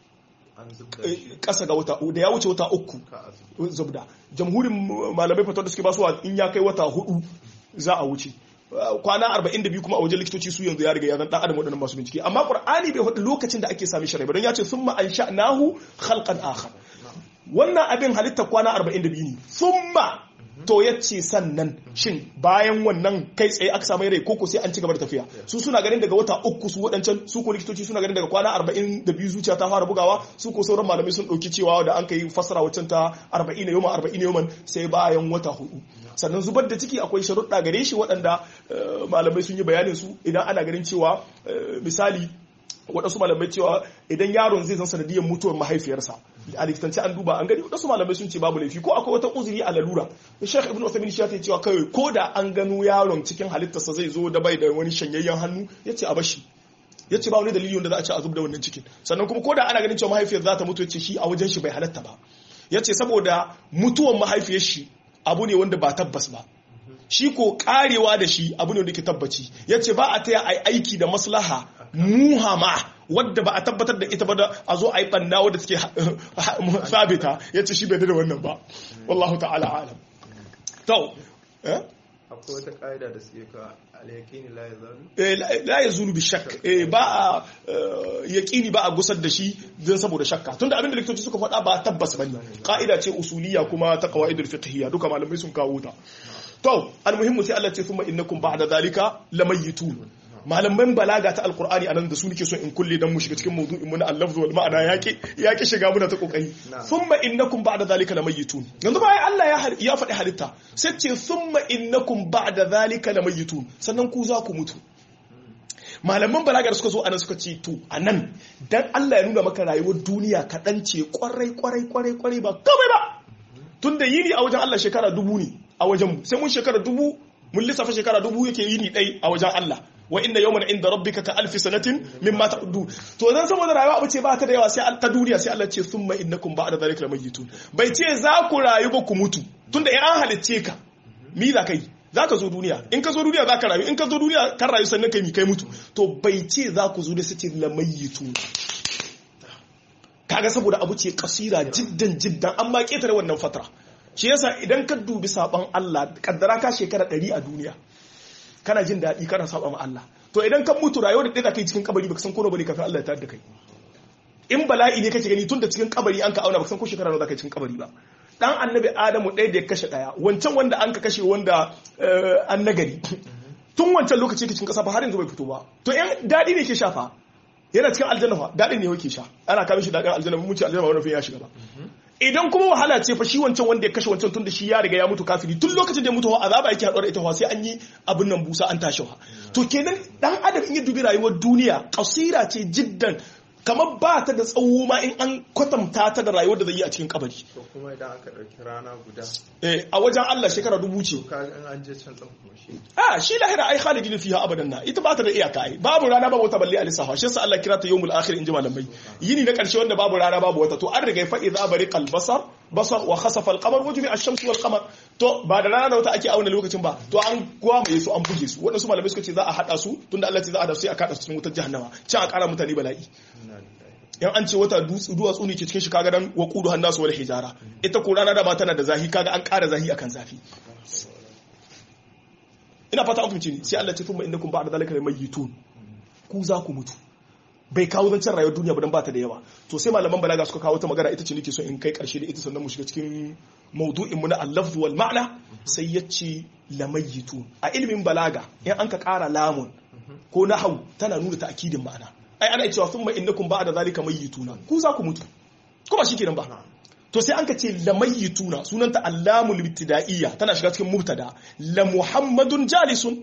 kasa ga wata da ya wuce wata 3 zubda jamhurin malamai fatar da suke basuwa in ya kai wata 4 za a wuce kwana 42 kuma a wajen likitoci su yanzu ya riga ya zan dan adam wadannan masu bincike amma qur'ani bai faɗi lokacin da ake sami sharai ba don ya ce summa ansha'nahu khalqan akhar wannan abin halitta kwana 42 ne summa to yace sannan shin bayan wannan kai tsaye aka samu rai koko sai an ci gaba da tafiya su suna ganin daga wata 3 su wadancan su ko likitoci suna ganin daga kwana 42 zuciya ta fara bugawa su ko sauran malamai sun dauki cewa da an kai fasara waccan ta 40 yawman sai bayan wata 4 sannan zubar da ciki akwai sharuɗa gare shi waɗanda malamai sun yi bayanin su idan ana ganin cewa misali waɗansu malamai cewa idan yaron zai zan sanadiyar mutuwar mahaifiyarsa a likitanci an duba an gani waɗansu malamai sun ce babu laifi ko akwai wata uzuri a lalura Sheikh Ibn Uthaymeen shi ya cewa kai ko da an gano yaron cikin halittarsa zai zo da bai da wani shanyayyen hannu yace a bashi yace ba wani dalili wanda za a ci a zub da wannan cikin sannan kuma ko da ana ganin cewa mahaifiyar za ta mutu yace shi a wajen shi bai halatta ba yace saboda mutuwar mahaifiyar shi abu ne wanda ba tabbas ba shi ko karewa da shi abu ne wanda ke tabbaci yace ba a taya ai aiki da maslaha muhama wadda ba a tabbatar da ita ba da a zo a yi banna wadda take sabita yace shi bai da wannan ba wallahu ta'ala alam to akwai wata ƙa'ida da suke ka al-yaqini la yazulu la yazulu bi shakk ba yaqini ba a gusar da shi dan saboda shakka tunda abinda likitoci suka faɗa ba tabbas bane ƙa'ida ce usuliyya kuma ta qawaidul fiqhiyya duka malamai sun kawo ta to almuhimmu sai Allah ce thumma innakum ba'da zalika lamayitun malaman balaga ta alqur'ani anan da su nake so in kulle dan mu shiga cikin mawdu'in mu na al-lafz wal ma'ana yake shiga muna ta kokari thumma innakum ba'da zalika lamayitun yanzu bayan Allah ya faɗi halitta sai ce thumma innakum ba'da zalika lamayitun sannan ku za ku mutu malaman balaga da suka zo anan suka ce to anan dan Allah ya nuna maka rayuwar duniya kaɗan ce kwarai ba kawai ba tunda yini a wajen Allah shekara 1000 ne a wajen sai mun shekara 1000 mun lissafa shekara 1000 yake yini ɗai a wajen Allah wa inna yawman inda rabbika ka alfi sanatin mimma ta'uddu to dan saboda rayuwa abu ce ba ta da yawa sai ta duniya sai Allah ce summa innakum ba'da dhalika lamayitun bai ce za ku rayu ba ku mutu tunda in an halicce ka mi za kai za ka zo duniya in ka zo duniya za ka rayu in ka zo duniya kan rayu sannan kai mi kai mutu to bai ce za ku zo da sace lamayitun kaga saboda abu ce kasira jiddan amma ketare wannan fatara shi yasa idan ka dubi saban Allah kaddara ka shekara 100 a duniya kana jin daɗi kana saba ma Allah to idan kan mutu rayuwar da kai cikin kabari baka san ko bane kafin Allah ya tada kai in bala'i ne kake gani tun da cikin kabari an ka auna baka san ko shekara nawa zaka cikin kabari ba dan annabi Adamu ɗaya da ya kashe ɗaya wancan wanda an ka kashe wanda an nagari tun wancan lokaci yake cikin kasa ba har yanzu bai fito ba to yan daɗi ne ke shafa yana cikin aljanna fa daɗin ne yake sha ana kawo shi daɗin aljanna mun ce aljanna wannan fa ya shiga ba idan kuma wahala ce fa shi wancan wanda ya kashe wancan tun da shi ya riga ya mutu kafiri tun lokacin da ya mutu azaba yake haɗuwar ita sai an yi abin nan busa an tashi to kenan dan adam in ya dubi rayuwar duniya kasira ce jiddan kamar ba ta da tsawo ma in an kwatanta ta da rayuwar da zai yi a cikin kabari to kuma idan aka ɗauki rana guda a wajen Allah shekara 1000 ce in an je can kuma shi lahira ai khalidin fiha abadan na ita ba ta da iyaka ai babu rana babu wata balle alisaha shi yasa Allah kira ta yawmul akhir in ji malamai yini na karshe wanda babu rana babu wata to an riga fa idza bariqal basar wa khasafa al-qamar wa jumi'a ash-shamsu wal qamar to ba da rana da wata ake auna lokacin ba to an gwamaye su an buge su wadansu malamai suka ce za a hada su tunda Allah ce za a hada su sai a kada su cikin wutar jahannama can a kara mutane bala'i yan an ce wata duwatsu ne ke cikin shi kaga dan waqudu hannasu wal hijara ita ko rana da ba tana da zahi kaga an kara zahi akan zafi ina fata an fahimci ni sai Allah ce thumma innakum ba'da zalika lamayitun ku za ku mutu bai kawo zancen rayuwar duniya ba dan ba ta da yawa to sai malaman balaga suka kawo ta magana ita ce nake so in kai karshe da ita sannan mu shiga cikin mawdu'in mu na al-lafz wal ma'na sai yace lamayitun a ilimin balaga in an ka kara lamun ko nahwu tana nuna ta'kidin ma'ana ai ana cewa thumma innakum ba'da zalika mayituna ku za ku mutu kuma shikenan ba to sai an ka ce lamayituna sunanta allamul ibtida'iyya tana shiga cikin mubtada la muhammadun jalisun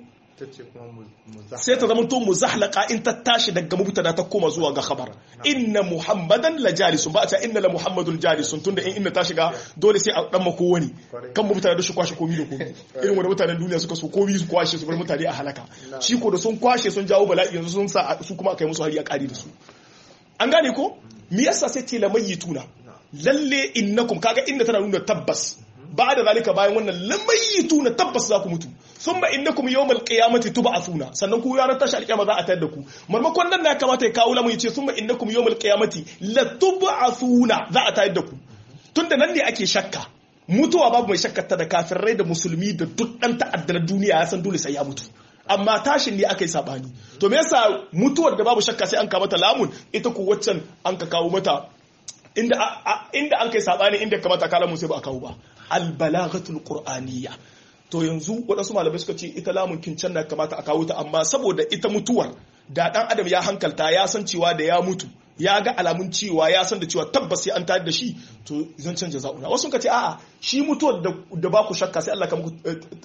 sai ta zama to muzahlaqa in ta tashi daga mubtada ta koma zuwa ga khabar inna muhammadan la jalisun ba ta inna la muhammadun jalisun tunda in inna ta shiga dole sai a dan mako wani kan mubtada da shi kwashe komi da komi irin wanda mutanen duniya suka so komi su kwashe su bar mutane a halaka shi ko da sun kwashe sun jawo bala'i yanzu sun sa su kuma akai musu hari a kari da su an gane ko me yasa sai ce lamayituna lalle innakum kaga inda tana nuna tabbas ba da zalika bayan wannan lamayituna tabbas za ku mutu thumma innakum yawmal qiyamati tub'athuna sannan ku yaran tashi alƙiyama za a tayar da ku marmakon nan na kamata ya kawo lamu yace thumma innakum yawmal qiyamati la tub'athuna za a tayar da ku tunda nan ne ake shakka mutuwa babu mai shakkar ta da kafirai da musulmi da duk dan ta'addar duniya ya san dole sai ya mutu amma tashin ne aka yi sabani to me yasa mutuwar da babu shakka sai an ka mata lamun ita ku waccan an ka kawo mata inda an kai sabani inda kamata kalamun sai ba a kawo ba albalaghatul qur'aniyya to yanzu wadansu malamai suka ce ita lamun kincan na kamata a kawo ta amma saboda ita mutuwar da dan adam ya hankalta ya san cewa da ya mutu ya ga alamun cewa ya san da cewa tabbas sai an tayar da shi to zan canja za'una wasu suka ce a'a shi mutuwar da ba ku shakka sai Allah ka muku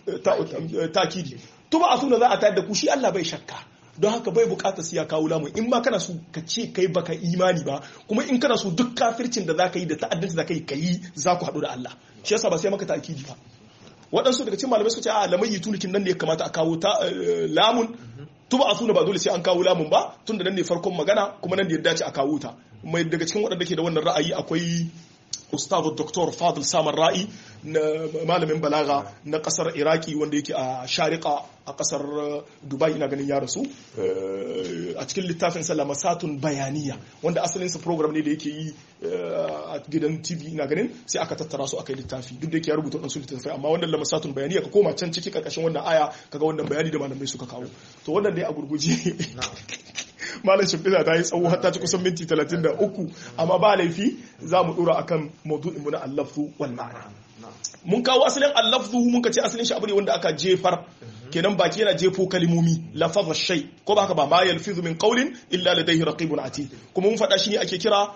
takidi to ba a suna za a tayar da ku shi Allah bai shakka don haka bai bukatar siya kawo lamun in ma kana so ka ce kai baka imani ba kuma in kana so duk kafircin da zaka yi da ta'addanci da kai za ku haɗu da Allah shi yasa ba sai maka ta'kidi ba waɗansu daga cikin malamai suka ce a lamayi tunikin nan ne ya kamata a kawo ta lamun tuba a suna ba dole sai an kawo lamun ba tun da nan ne farkon magana kuma nan da ya dace a kawo ta mai daga cikin waɗanda ke da wannan ra'ayi akwai ustadu Dr. Fadil Samar Ra'i na malamin balaga na kasar Iraki wanda yake a Shariqa a kasar Dubai ina ganin ya rasu a cikin littafin sa Lamasatun Bayaniya wanda asalin sa program ne da yake yi a gidan TV ina ganin sai aka tattara su aka yi littafi duk da yake ya rubuta wannan littafi amma wannan Lamasatun Bayaniya ka koma can ciki karkashin wannan aya kaga wannan bayani da malamai suka kawo to wannan dai a gurguje malam shimfiza ta yi tsawo har ta ci kusan minti 33 amma ba laifi za mu dora akan maudu'in mu na al-lafzu wal ma'na mun kawo asalin al-lafzu mun kace asalin shi abu ne wanda aka jefar kenan baki yana jefo kalimomi lafaz shay ko ba haka ba ma yalfizu min qawlin illa ladayhi raqibun atid kuma mun faɗa shi ne ake kira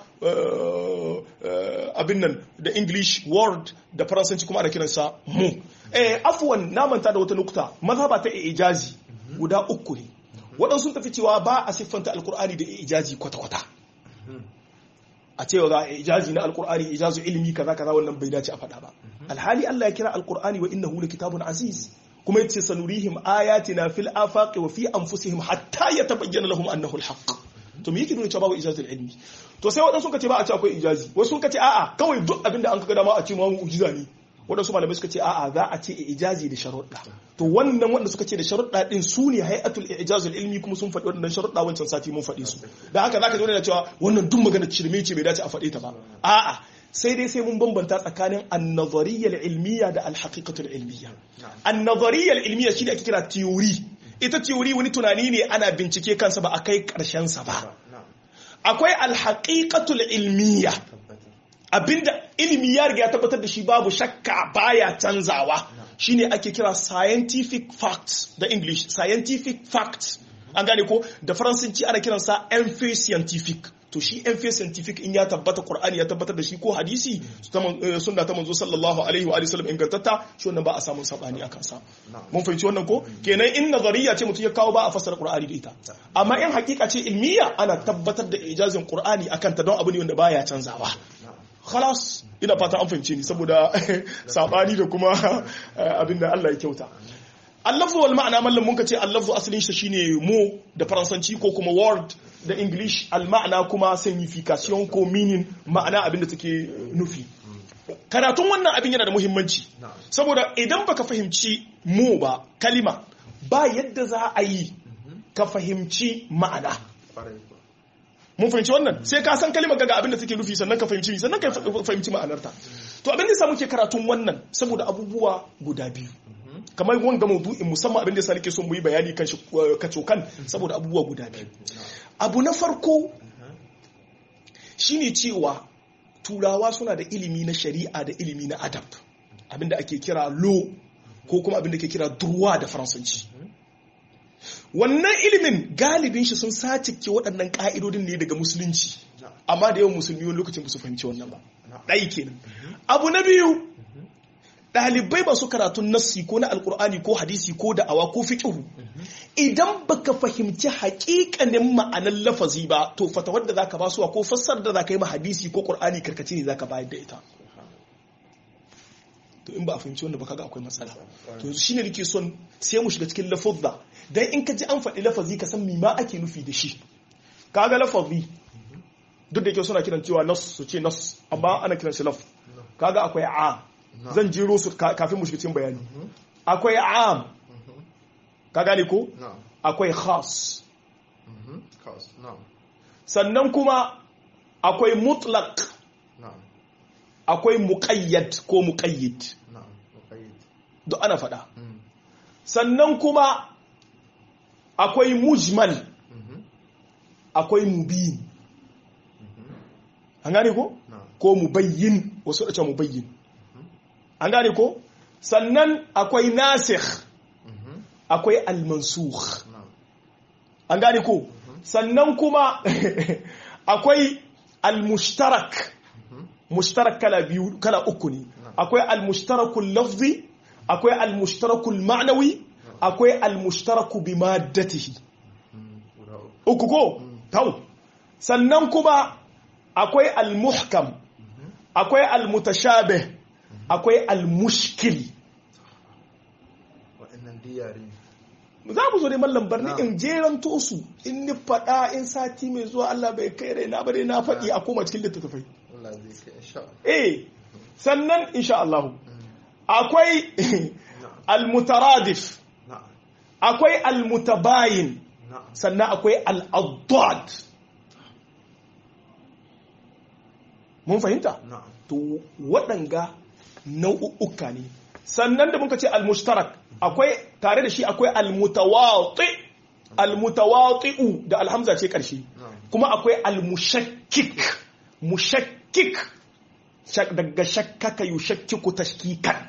abin nan da English word da faransanci kuma ana kiransa mu afwan na manta da wata nukta mazhaba ta ijazi guda uku ne waɗansu tafi cewa ba a siffanta alkur'ani da ijazi kwata-kwata a cewa ga ijazi na alkur'ani ijazu ilimi kaza wannan bai dace a faɗa ba alhali Allah ya kira alkur'ani wa innahu kitabun aziz kuma yace sanurihim ayatina fil afaqi wa fi anfusihim hatta yatabayyana lahum annahu alhaq to me yake nuna cewa babu ijazi ilimi to sai waɗansu suka ce ba a ce akwai ijazi wasu suka ce a'a kawai duk abinda an kaga dama a ce ma mu'jiza ne waɗansu malamai suka ce a'a za a ce ijazi da sharuɗa to wannan wanda suka ce da sharuɗa din su ne hay'atul ijazul ilmi kuma sun faɗi wannan sharuɗa wancan sati mun faɗi su da haka zaka zo da cewa wannan duk magana cirme ce bai dace a faɗe ta ba a'a sai dai sai mun bambanta tsakanin an-nazariyyal ilmiya da al-haqiqatul ilmiya. An-nazariyyal ilmiya shi da ake kira theory. Ita theory wani tunani ne ana bincike kansa ba a kai karshen sa ba. Akwai al-haqiqatul ilmiya, abinda ilimi ya riga ya tabbatar da shi babu shakka baya canzawa, shine ake kira scientific facts da English, scientific facts. An gane ko da Faransanci ana kiransa fait scientifique. To shi fait scientifique in ya tabbata Qur'ani ya tabbatar da shi ko hadisi sunna ta manzo sallallahu alaihi wa sallam ingantatta, shi wannan ba a samun sabani akan sa. Mun fahimci wannan ko kenan in nazariya ce mutum ya kawo ba a fassara Qur'ani da ita, amma in hakika ce ilmiya ana tabbatar da ijazin Qur'ani akan ta don abu ne wanda baya canzawa. Khalas, ina fata an fahimce ni saboda sabani da kuma abinda Allah ya kyauta. Al-lafzu wal ma'ana mallam mun kace al-lafzu asalin shi shine mo da faransanci ko kuma word da English, al-ma'ana kuma signification ko meaning, ma'ana abinda take nufi. Karatun wannan abin yana da muhimmanci saboda idan baka fahimci mo ba kalima ba yadda za a yi ka fahimci ma'ana. Mun fahimci wannan sai ka san kalimar ga abin da take nufi sannan ka fahimci sannan ka fahimci ma'anarta. To abin da yasa muke karatun wannan saboda abubuwa guda biyu, kamar wanga maudu'in musamman abin da yasa nake so mu yi bayani kan shi kacokan saboda abubuwa guda biyu. Abu na farko shine cewa turawa suna da ilimi na shari'a da ilimi na adab, abin da ake kira law ko kuma abin da ake kira droit da faransanci. Wannan ilimin galibin shi sun sacike waɗannan ƙa'idodin ne daga musulunci, amma da yawan musulmi wani lokacin ba su fahimci wannan ba. Ɗai kenan. Abu na biyu, ɗalibai ba su karatun nassi ko na alkur'ani ko hadisi ko da'awa ko fiqhu, idan baka fahimci haƙiƙanin ma'anar lafazi ba, to fatawar da zaka ba su ko fassar da zaka yi ma hadisi ko qur'ani karkace ne zaka bayar da ita. To in ba a fahimci wanda ba kaga akwai matsala. To yanzu shine nake son sai mu shiga cikin lafazza, dan in ka ji an faɗi lafazi ka san me ma ake nufi da shi. Kaga lafazi duk da yake suna kiran cewa nas su ce nas, amma ana kiran shi laf. Kaga akwai a, zan jiro su kafin mu shiga cikin bayani. Akwai am, ka gane ko? Akwai khas. Sannan kuma akwai mutlaq, akwai muqayyad ko muqayyid. Duk ana faɗa. Sannan kuma akwai mujmal, akwai mubin. An gane ko? Ko mubayyin, wasu da ce mubayyin. An gane ko? Sannan akwai nasikh, akwai al-mansukh. An gane ko? Sannan kuma akwai al-mushtarak. Mushtarak kala uku ne. Akwai al-mushtarakul lafzi, akwai al-mushtarakul ma'nawi, akwai al-mushtaraku bi maddatihi. Uku ko? Tau. Sannan kuma akwai al-muhkam, akwai al-mutashabih, akwai al-mushkil. Waɗannan diyari. Za mu zo dai mallam barni in jeranto su, in ni faɗa in sati mai zuwa Allah bai kai raina bare na faɗi a koma cikin littattafai. Allah zai kai insha Allah. Sannan insha Allah. Akwai al-mutaradif, akwai al-mutabayin, sannan akwai al-addad. Mun fahimta? To waɗanga nau'uka ne. Sannan da muka ce al-mushtarak, akwai tare da shi akwai al-mutawati, al-mutawati'u da alhamza ce ƙarshe. Kuma akwai al-mushakkik, mushakkik daga shakkaka yushakkiku tashkikan.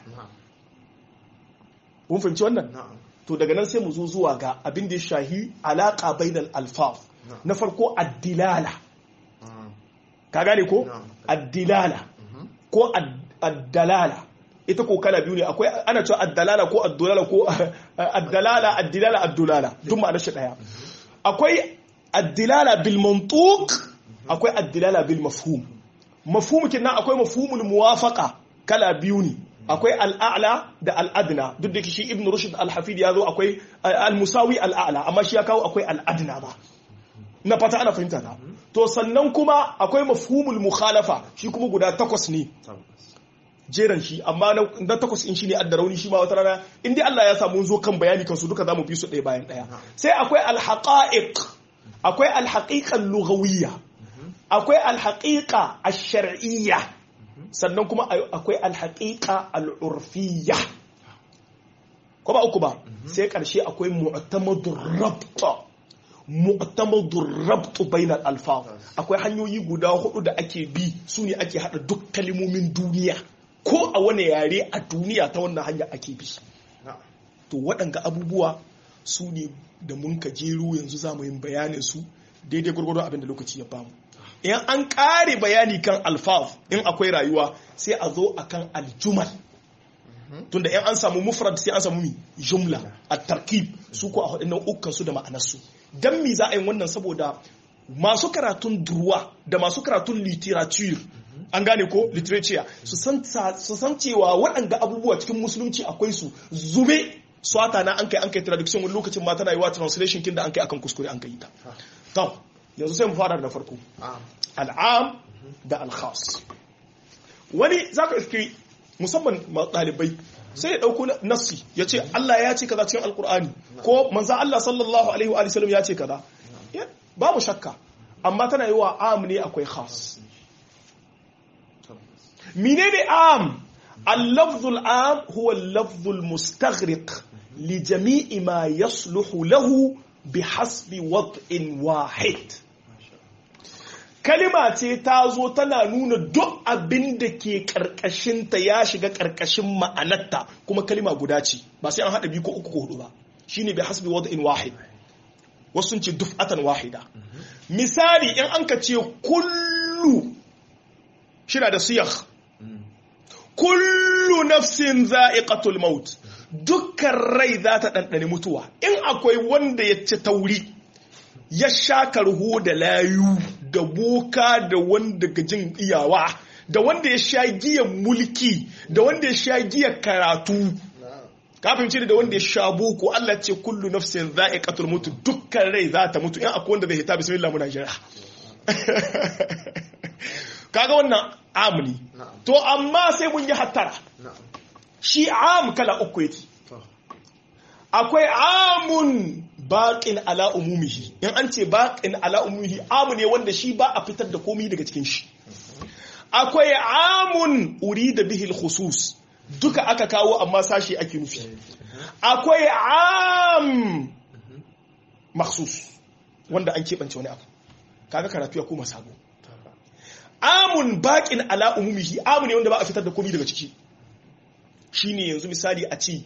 Mun fahimci wannan? To daga nan sai mu zo zuwa ga abin da ya shahi alaƙa bainal alfaz. Na farko addilala. Ka gane ko? Addilala ko addalala. Ita ko kala biyu ne, akwai ana cewa addalala ko addulala ko addalala addilala addulala, duk ma'anar shi daya. Akwai addilala bil mantuq, akwai addilala bil mafhum. Mafhum kenan akwai mafhumul muwafaqa kala biyu ne. Akwai al'a'la da al'adna, duk da shi Ibn Rushd al-Hafid ya zo akwai al-musawi al'a'la, amma shi ya kawo akwai al'adna ba. Na fata ana fahimta ta. To sannan kuma akwai mafhumul mukhalafa, shi kuma guda 8 ne. Jeran shi, amma na 8 in shi ne addarauni shi ma wata rana, inda Allah ya samu zo kan bayani kansu duka zamu bi su ɗaya bayan ɗaya. Sai akwai al-haqa'iq, akwai al-haqiqa al-lughawiyya, akwai al-haqiqa ash-shar'iyya. sannan kuma akwai alhaqiqa al'urfiyya ko ba uku ba sai karshe akwai mu'tamadur rabt bainal alfaz akwai hanyoyi guda 4 da ake bi su ne ake hada duk kalmomin duniya ko a wani yare a duniya ta wannan hanya ake bi to waɗanga abubuwa su ne da mun ka jero yanzu za mu yin bayanin su daidai gurgurdo abin da lokaci ya bamu in an ƙare bayani kan alfaz in akwai rayuwa sai a zo akan aljumal tunda in an samu mufrad sai an samu jumla at-tarkib su ko a waɗannan ukkan su da ma'anar su dan mi za a yi wannan saboda masu karatun durwa da masu karatun literature an gane ko literature su san cewa waɗanda abubuwa cikin musulunci akwai su zube swata na an kai traduction wani lokacin ma tana yi wa translation kin da an kai akan kuskure an kai ta to yanzu sai mu fara da farko al'am da al-khas wani zaka iske musamman ɗalibai sai ya ɗauko nassi ya ce Allah ya ce kaza cikin alkur'ani ko manzo Allah sallallahu alaihi wa sallam ya ce kaza babu shakka amma tana yi wa am ne akwai khas menene am al-lafzul am huwa al-lafzul mustaghriq li jami'i ma yasluhu lahu bihasbi wad'in wahid kalima ce ta zo tana nuna duk abin da ke karkashinta ya shiga karkashin ma'anarta kuma kalima guda ce ba sai an haɗa biyu ko uku ko hudu ba shine bi hasbi wad'in wahid wasu sun ce duf'atan wahida misali in an ka ce kullu shina da siyakh kullu nafsin za'iqatul maut dukkan rai za ta ɗanɗane mutuwa in akwai wanda ya ci tauri ya sha karho da layu da boka da wanda gajin iyawa da wanda ya sha giyan mulki da wanda ya sha giyan karatu kafin ce da wanda ya sha boko Allah ce kullu nafsin za'iqatul maut dukkan rai za ta mutu in akwai wanda zai hita bismillah muna jira kaga wannan amni to amma sai mun yi hattara shi am kala uku yake akwai amun baqin ala umumihi in an ce baqin ala umumihi amu ne wanda shi ba a fitar da komai daga cikin shi akwai amun urida bihi al-khusus duka aka kawo amma sashi ake nufi akwai am makhsus wanda an keɓance wani abu kaga karatu ya koma sabo amun baqin ala umumihi amu ne wanda ba a fitar da komai daga ciki shine yanzu misali a ce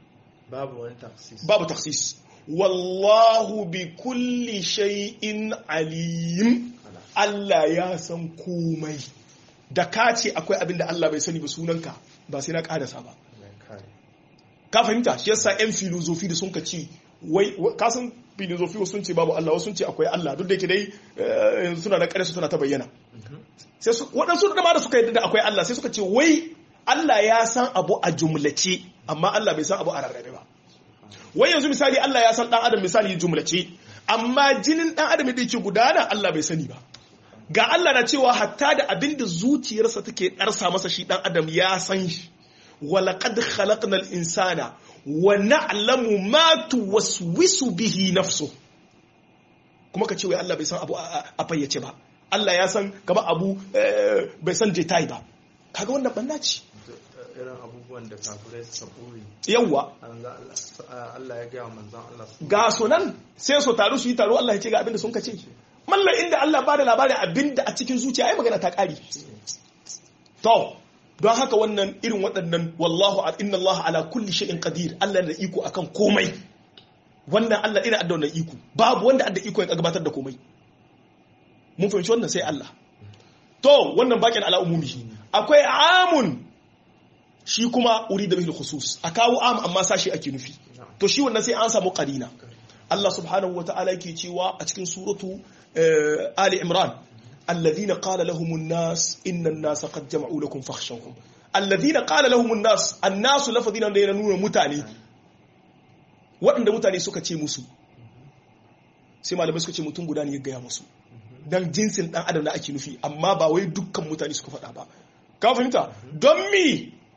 babu taksis wallahu bi kulli shay'in alim Allah ya san komai da ka ce akwai abin da Allah bai sani ba sunanka ba sai na karasa ba ka fahimta shi yasa yan filosofi da sun ka ce wai ka san filosofi sun ce babu Allah wasu sun ce akwai Allah duk da yake dai suna da ƙarfi suna ta bayyana sai waɗansu da ma da suka yadda da akwai Allah sai suka ce wai Allah ya san abu a jumlace amma Allah bai san abu a rarrabe ba wai yanzu misali Allah ya san dan adam misali jumlace amma jinin dan adam da yake gudana Allah bai sani ba ga Allah na cewa hatta da abinda zuciyarsa take darsa masa shi dan adam ya san shi walaqad khalaqnal insana wa na'lamu ma tuwaswisu bihi nafsu kuma ka ce wai Allah bai san abu a fayyace ba Allah ya san kama abu bai san detail ba kaga wannan banna ce irin abubuwan da kafirai suka ɓoye yawwa Allah ya gaya manzan Allah ga sunan sai su taru su yi taro Allah ya ce ga abinda sun kace mallan inda Allah ba da labarin abinda a cikin zuciya ai magana ta ƙari to don haka wannan irin waɗannan wallahu inna Allah ala kulli shay'in qadir Allah da iko akan komai wannan Allah ina da wannan iko babu wanda da iko ya gabatar da komai mun fahimci wannan sai Allah to wannan bakin ala umumi akwai amun shi kuma urida bihi khusus a kawo am amma sashi ake nufi to shi wannan sai an samu qarina Allah subhanahu wataala yake cewa a cikin suratu Ali Imran alladhina qala lahumun nas innan nas qad jama'u lakum fakhshawhum alladhina qala lahumun nas annasu lafadina da yana nuna mutane waɗanda mutane suka ce musu sai malamai suka ce mutum guda ne ya gaya musu dan jinsin dan adam da ake nufi amma ba wai dukkan mutane suka faɗa ba ka fahimta don mi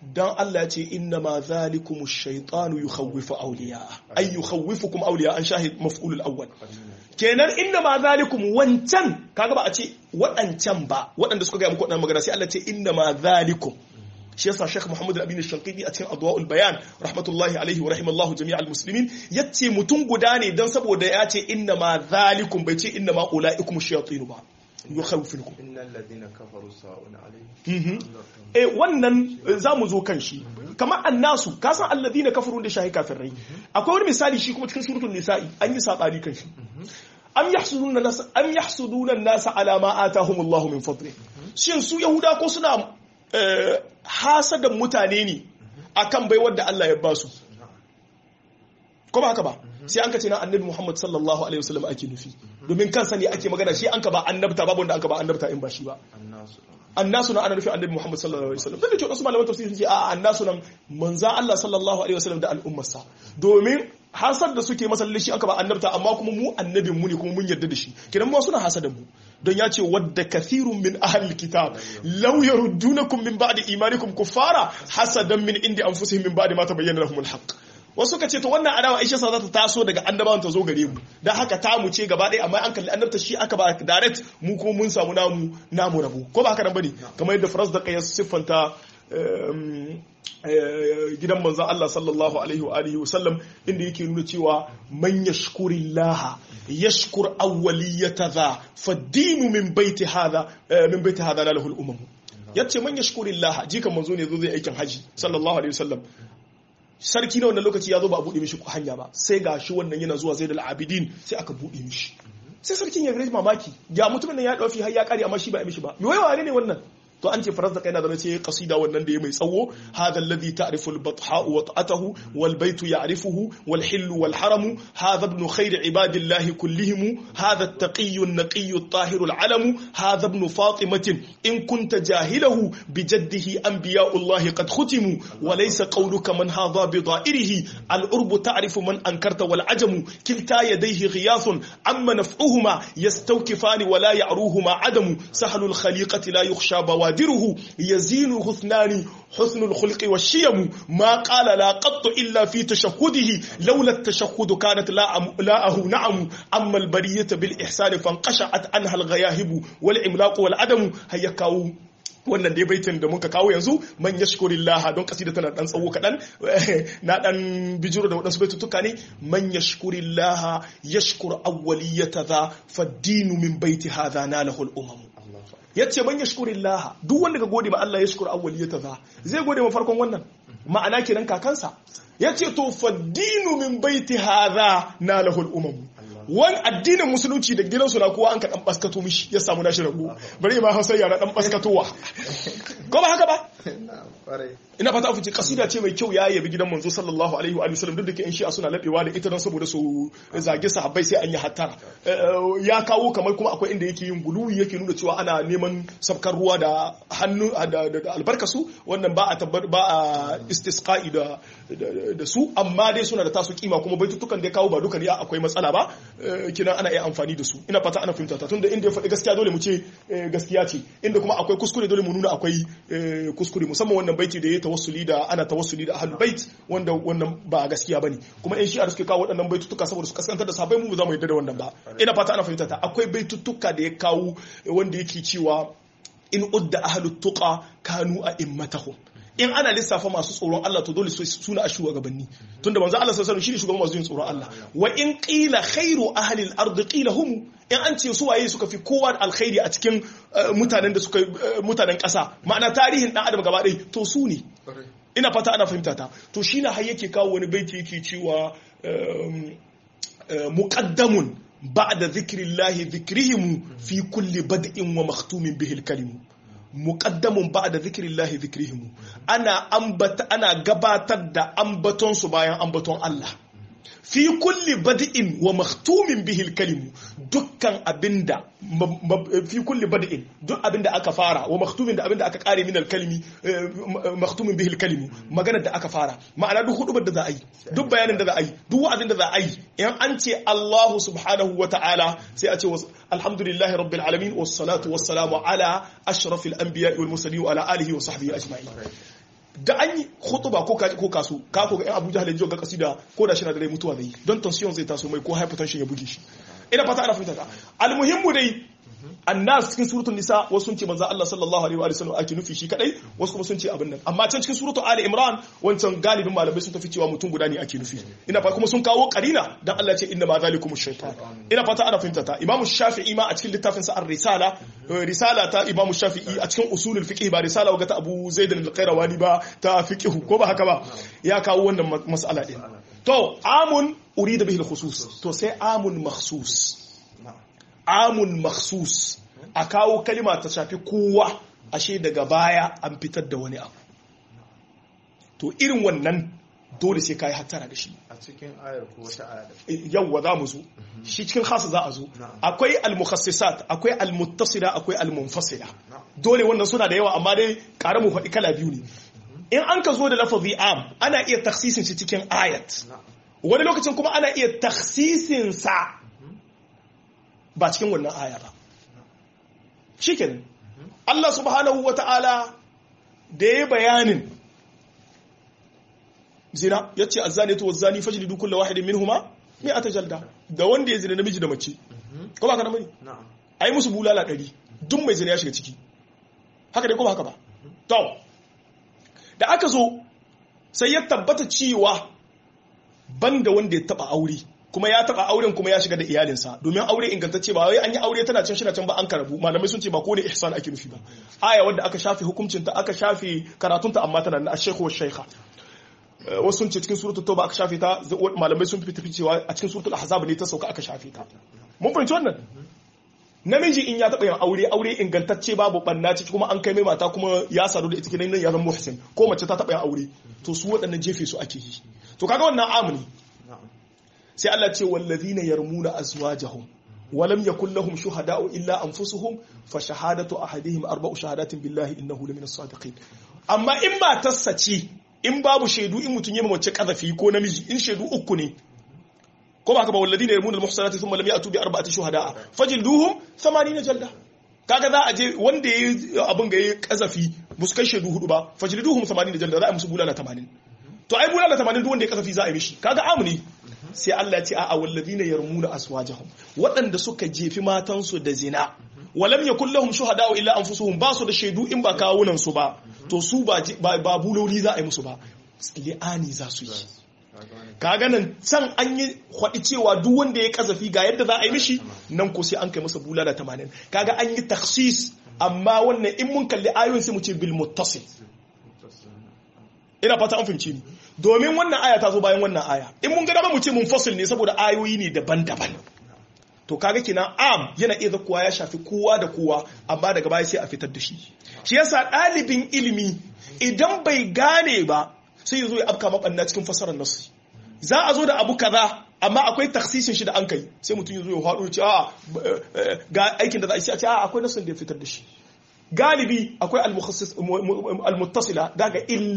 dan Allah ya ce inna ma zalikum ash-shaytanu yukhawwifu awliya ay yukhawwifukum awliya an shahid maf'ul al-awwal kenan inna ma zalikum wancan kaga ba a ce wadancan ba wadanda suka ga muku wadannan magana sai Allah ce inna ma zalikum shi yasa Sheikh Muhammad Al-Amin Al-Shanqidi a cikin Adwa'ul Bayan rahmatullahi alaihi wa rahimallahu jami'al muslimin yace mutum guda ne dan saboda ya ce inna ma zalikum bai ce inna ma ulaikum shayatin ba yukhawwifukum innal ladina kafaru sa'un alaihim wannan zamu zo kan shi kamar annasu kasan alladina kafaru da shahi kafirai akwai wani misali shi kuma cikin suratul nisa'i an yi sabani kan shi am yahsuduna an-nas ala ma atahumullahu min fadli shin su yahuda ko suna hasadan mutane ne akan baiwar da Allah ya ba su ko ba haka ba sai an ka ce na annabi Muhammad sallallahu alaihi wasallam ake nufi domin kansa ne ake magana shi an ka ba annabta babu wanda an ka ba annabta in ba shi ba annasu na ana nufi annabi Muhammad sallallahu alaihi wasallam da ke wasu malaman tafsiri sun ce a annasu nan manzo Allah sallallahu alaihi wasallam da al'ummarsa domin hasad da suke masa shi an ka ba annabta amma kuma mu annabin mu ne kuma mun yarda da shi kidan mu suna hasadan mu don ya ce wadda kathirun min ahlil kitab law yaruddunakum min ba'di imanikum kuffara hasadan min indi anfusihim min ba'di ma tabayyana lahumul haqq wasu ka ce to wannan adawa Aisha sa za ta taso daga annabawan ta zo gare mu dan haka ta mu ce gaba ɗaya amma an kalli annabta shi aka ba direct mu kuma mun samu namu rabu ko ba haka nan bane kamar yadda Faras da Qiyas siffanta gidan manzon Allah sallallahu alaihi wa alihi wa sallam inda yake nuna cewa man yashkurillaha yashkur awwaliyata za fad-dinu min baiti hadha lahu al-umam yace man yashkurillaha jikan manzo ne zo zai aikin haji sallallahu alaihi wa sallam sarki na wannan lokaci ya zo ba a buɗe mishi hanya ba sai ga shi wannan yana zuwa zai da al'abidin sai aka buɗe mishi sai sarkin ya gare mamaki ga mutumin nan ya ɗauki har ya ƙare amma shi ba a mishi ba me wai ne wannan to an ce faras da kaina da ce qasida wannan da ya mai tsawo hadha alladhi ta'rifu al-batha wa ta'atuhu wal baytu ya'rifuhu wal hillu wal haramu hadha ibn khayr ibadillahi kullihim hadha at-taqiyyu an-naqiyyu at-tahiru al-alamu hadha ibn fatimatin in kunta jahilahu bi jaddihi anbiya'ullahi qad khutimu wa laysa qawluka man hadha bi dha'irihi al-urbu ta'rifu man ankarta wal ajamu kilta yadayhi ghiyathun amma naf'uhuma yastawkifani wa la ya'ruhuma adamu sahlu al-khaliqati la yukhsha بوادره يزين حسنان حسن الخلق والشيم ما قال لا قط إلا في تشهده لولا التشهد كانت لاءه نعم أما البرية بالإحسان فانقشعت عنها الغياهب والعملاق والعدم هيا كاو wannan dai baitin da muka kawo yanzu man yashkurillaha don kasida tana dan tsawo kadan na dan bijiro da wadansu baitutuka ne man yashkurillaha yashkur awwaliyata za fad-dinu min baiti hadha nalahu al-umam yace man yashkurillaha duk wanda ga gode ma Allah yashkur awwaliyata za zai gode ma farkon wannan ma'ana kenan kakansa yace to fad-dinu min baiti hadha nalahu al-umam wani addinin musulunci da gidansu na kowa an ka dan baskato mishi ya samu nashi rago bari ma Hausa yara dan baskatowa ko ba haka ba ina fata fuci kasida ce mai kyau ya yabi gidan manzo sallallahu alaihi wa sallam duk da ke in shi suna labewa da ita dan saboda su zage sahabbai sai an yi hattara ya kawo kamar kuma akwai inda yake yin guluwi yake nuna cewa ana neman sabkar ruwa da hannu da albarkasu wannan ba a tabbar ba a istisqa'i da su amma dai suna da tasu kima kuma baitutukan da ya kawo ba duka ne akwai matsala ba kina ana iya amfani da su ina fata ana fahimta ta tunda inda ya faɗi gaskiya dole mu ce gaskiya ce inda kuma akwai kuskure dole mu nuna akwai kuskure musamman wannan baiti da ya tawassuli da ana tawassuli da ahlul bait wanda wannan ba gaskiya bane kuma in shi'ar suke kawo waɗannan baitutuka saboda su kaskantar da sahabbai mu za mu yarda da wannan ba ina fata ana fahimta ta akwai baitutuka da ya kawo wanda yake cewa in udda ahlut tuqa kanu a'immatahum in ana lissafa masu tsoron Allah to dole suna a shugabanni tunda manzo Allah sallallahu alaihi wasallam shine shugaban masu yin tsoron Allah wa in qila khairu ahli al-ard qila hum in an ce su waye suka fi kowa alkhairi a cikin mutanen da suka mutanen ƙasa ma'ana tarihin dan adam gaba ɗaya to su ne ina fata ana fahimta ta to shine har yake kawo wani baiti yake cewa muqaddamun ba'da dhikrillahi dhikrihim fi kulli bad'in wa makhtumin bihi al-kalim muqaddamun ba'da dhikrillahi dhikrihim ana gabatar da ambaton su bayan ambaton Allah fi kulli bad'in wa makhtumin bihi al-kalim dukkan abinda fi kulli bad'in duk abinda aka fara wa makhtumin da abinda aka kare min al-kalimi makhtumin bihi al-kalim magana da aka fara ma'ana duk hudubar da za a yi duk bayanin da za a yi duk wa'azin da za a yi in an ce Allah subhanahu wa ta'ala sai a ce alhamdulillahi rabbil alamin was salatu was salamu ala ashrafil anbiya'i wal mursalin wa ala alihi wa sahbihi ajma'in da an yi khutuba ko kaji ko kaso ka ko ga yan Abuja halin ga kasida ko da shi na da rai mutuwa zai don tension zai taso mai ko hypertension ya buge shi ina fata ana fahimta almuhimmu dai annas cikin suratul nisa wasu sun ce manzo Allah sallallahu alaihi wa sallam ake nufi shi kadai wasu kuma sun ce abin nan amma can cikin suratul ali imran wancan galibin malamai sun tafi cewa mutum guda ne ake nufi ina fata kuma sun kawo qarina dan Allah ya ce inna ma zalikumu shaytan ina fata ana fahimta ta imamu shafi'i ma a cikin littafin sa ar-risala risala ta imamu shafi'i a cikin usulul fiqh ba risala ga ta abu zaid al-qayrawani ba ta fiqh ko ba haka ba ya kawo wannan mas'ala din to amun urida bihi al-khusus to sai amun makhsus amun makhsus a kawo kalima ta shafi kowa ashe daga baya an fitar da wani abu to irin wannan dole sai kai hattara da shi a cikin ayar ko wata aya yawa za mu zo shi cikin khasa za a zo akwai al-mukhassisat akwai al-muttasila akwai al-munfasila dole wannan suna da yawa amma dai karamu faɗi kala biyu ne in an ka zo da lafazi am ana iya takhsisin shi cikin ayat wani lokacin kuma ana iya takhsisin sa ba cikin wannan aya ba shikenan Allah subhanahu wata'ala da ya bayanin zina yace az-zaniyatu waz-zani fajlidu kullu wahidin minhuma 100 jalda da wanda ya zina namiji da mace ko ba ka namiji na'am ai musu bulala 100 duk mai zina ya shiga ciki haka dai ko ba haka ba to da aka zo sai ya tabbata cewa banda wanda ya taba aure kuma ya taba auren kuma ya shiga da iyalinsa domin aure ingantacce ba wai an yi aure tana can shina can ba an karabu malamai sun ce ba ko ne ihsan ake nufi ba aya wadda aka shafe hukuncinta aka shafe karatunta amma tana na ash-shaykh wa shaykha wasu sun ce cikin suratul tauba aka shafe ta malamai sun fi cewa a cikin suratul ahzab ne ta sauka aka shafe ta mun fahimci wannan namiji in ya taba yin aure ingantacce babu banna ciki kuma an kai mai mata kuma ya sadu da ita kenan ya zama muhsin ko mace ta taba yin aure to su waɗannan jefe su ake yi to kaga wannan amini sai Allah ce wallazina yarmuna azwajahum walam yakul lahum shuhada'u illa anfusuhum fa shahadatu ahadihim arba'u shahadatin billahi innahu laminas sadiqin amma in ba tassaci in babu shaidu in mutun yayi mace kazafi ko namiji in shaidu uku ne ko ba haka ba wallazina yarmuna almuhsanati thumma lam ya'tu bi arba'ati shuhada'a fajilduhum 80 jalda kaga za a je wanda yayi abin ga yayi kazafi musu kai shaidu hudu ba fajilduhum 80 jalda za a musu bulala 80 to ai bulala 80 duk wanda ya kazafi za a yi mishi kaga amuni sai Allah ya ce a wallazina yarmuna aswajahum waɗanda suka jefi matansu da zina walam yakul lahum shuhada'u illa anfusuhum ba su da shaidu in ba kawunan su ba to su ba buloli za a yi musu ba li'ani za su yi kaga nan can an yi kwadi cewa duk wanda ya kazafi ga yadda za a yi mishi nan ko sai an kai masa bulala 80 kaga an yi takhsis amma wannan in mun kalli ayoyin sai mu ce bil muttasil ina fata an fahimci ni domin wannan aya ta zo bayan wannan aya in mun ga dama mu ce mun fasil ne saboda ayoyi ne daban-daban to kaga kina am yana iya zakuwa ya shafi kowa da kowa amma daga baya sai a fitar da shi shi yasa dalibin ilimi idan bai gane ba sai ya zo ya afka mabanna cikin fasarar nasu za a zo da abu kaza amma akwai taksisin shi da an kai sai mutum ya zo ya faɗo ce a ga aikin da za a yi sai a ce a akwai nasun da ya fitar da shi galibi akwai al-muttasila daga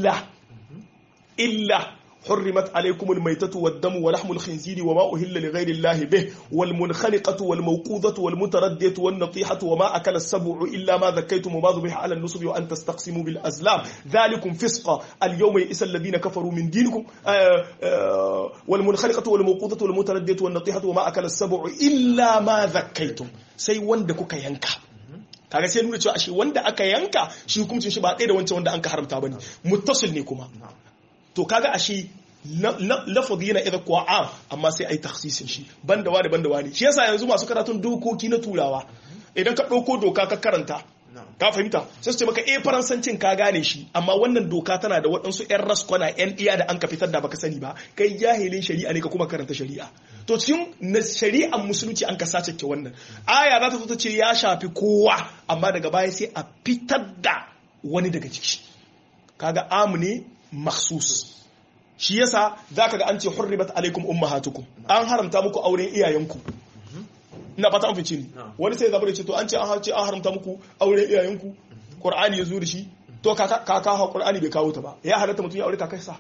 إلا حرمت عليكم الميتة والدم ولحم الخنزير وما أهل لغير الله به والمنخلقة والموقوذة والمتردية والنطيحة وما أكل السبع إلا ما ذكيتم وما ذبح على النصب وأن تستقسموا بالأزلام ذلكم فسق اليوم يئس الذين كفروا من دينكم والمنخلقة والموقوذة والمتردية والنطيحة وما أكل السبع إلا ما ذكيتم سي وندك كينكا kaga sai nuna cewa shi wanda aka yanka shi hukuncin shi ba ɗaya da wancan wanda an ka haramta bane muttasil ne kuma to kaga ashe lafazi yana idan kuwa am amma sai ai takhsisin shi banda wani shi yasa yanzu masu karatun dokoki na turawa idan ka dauko doka ka karanta ka fahimta sai su ce maka faransancin ka gane shi amma wannan doka tana da waɗansu ƴan raskwana ƴan iya da an ka fitar da baka sani ba kai jahilin shari'a ne ka kuma karanta shari'a to cikin shari'ar musulunci an ka sace ke wannan aya za ta zo ta ce ya shafi kowa amma daga baya sai a fitar da wani daga ciki kaga amu ne makhsus shi yasa zaka ga an ce hurribat alaikum ummahatukum an haramta muku auren iyayenku ina fata an fice ni wani sai zaba da ce to an ce an haramta muku auren iyayenku qur'ani yazo da shi to kaka qur'ani bai kawo ta ba ya halatta mutum ya aure kakarsa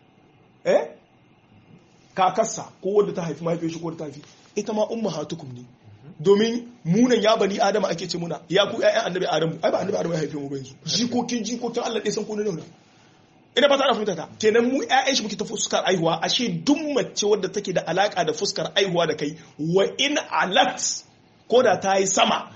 kakarsa ko wanda ta haifi mahaifiyar shi ko ta haifi ita ma ummahatukum ne domin munan ya bani adama ake ce muna ya ku ƴaƴan annabi adamu ai ba annabi adamu ya haife mu ba yanzu jikokin Allah dai san ko ne ina ba ta ana fahimta ta kenan mu ƴaƴan shi muke ta fuskar aihuwa ashe duk mace wadda take da alaka da fuskar aihuwa da kai wa in alat ko da ta yi sama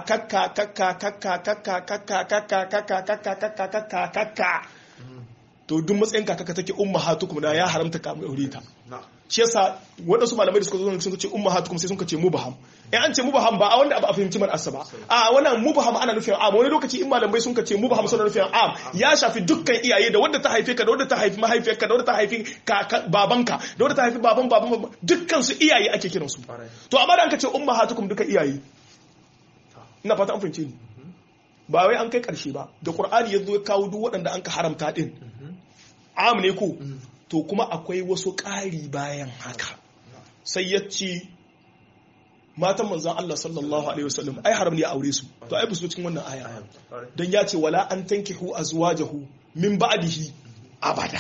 to duk matsayin kakaka take ummahatukum na ya haramta ka aure ta shi yasa waɗansu malamai da suka zo sun ce ummahatukum sai sun ce mubaham in an ce mubaham ba a wanda ba a fahimci man asaba a wannan mubaham ana nufin am wani lokaci in malamai sun ce mubaham suna nufin am ya shafi dukkan iyaye da wanda ta haife ka da wanda ta haifi mahaifiyarka da wanda ta haifi babanka da wanda ta haifi baban dukkan su iyaye ake kiran su to amma da an ka ce ummahatukum duka iyaye ina fata an fahimce ni ba wai an kai karshe ba da qur'ani yazo ya kawo duk waɗanda an ka haramta din am ne ko to kuma akwai wasu ƙari bayan haka sai ya ce matan manzan Allah sallallahu alaihi wasallam ai haram ne a aure su to ai busu cikin wannan aya dan ya ce wala an tankihu azwajahu min ba'dihi abada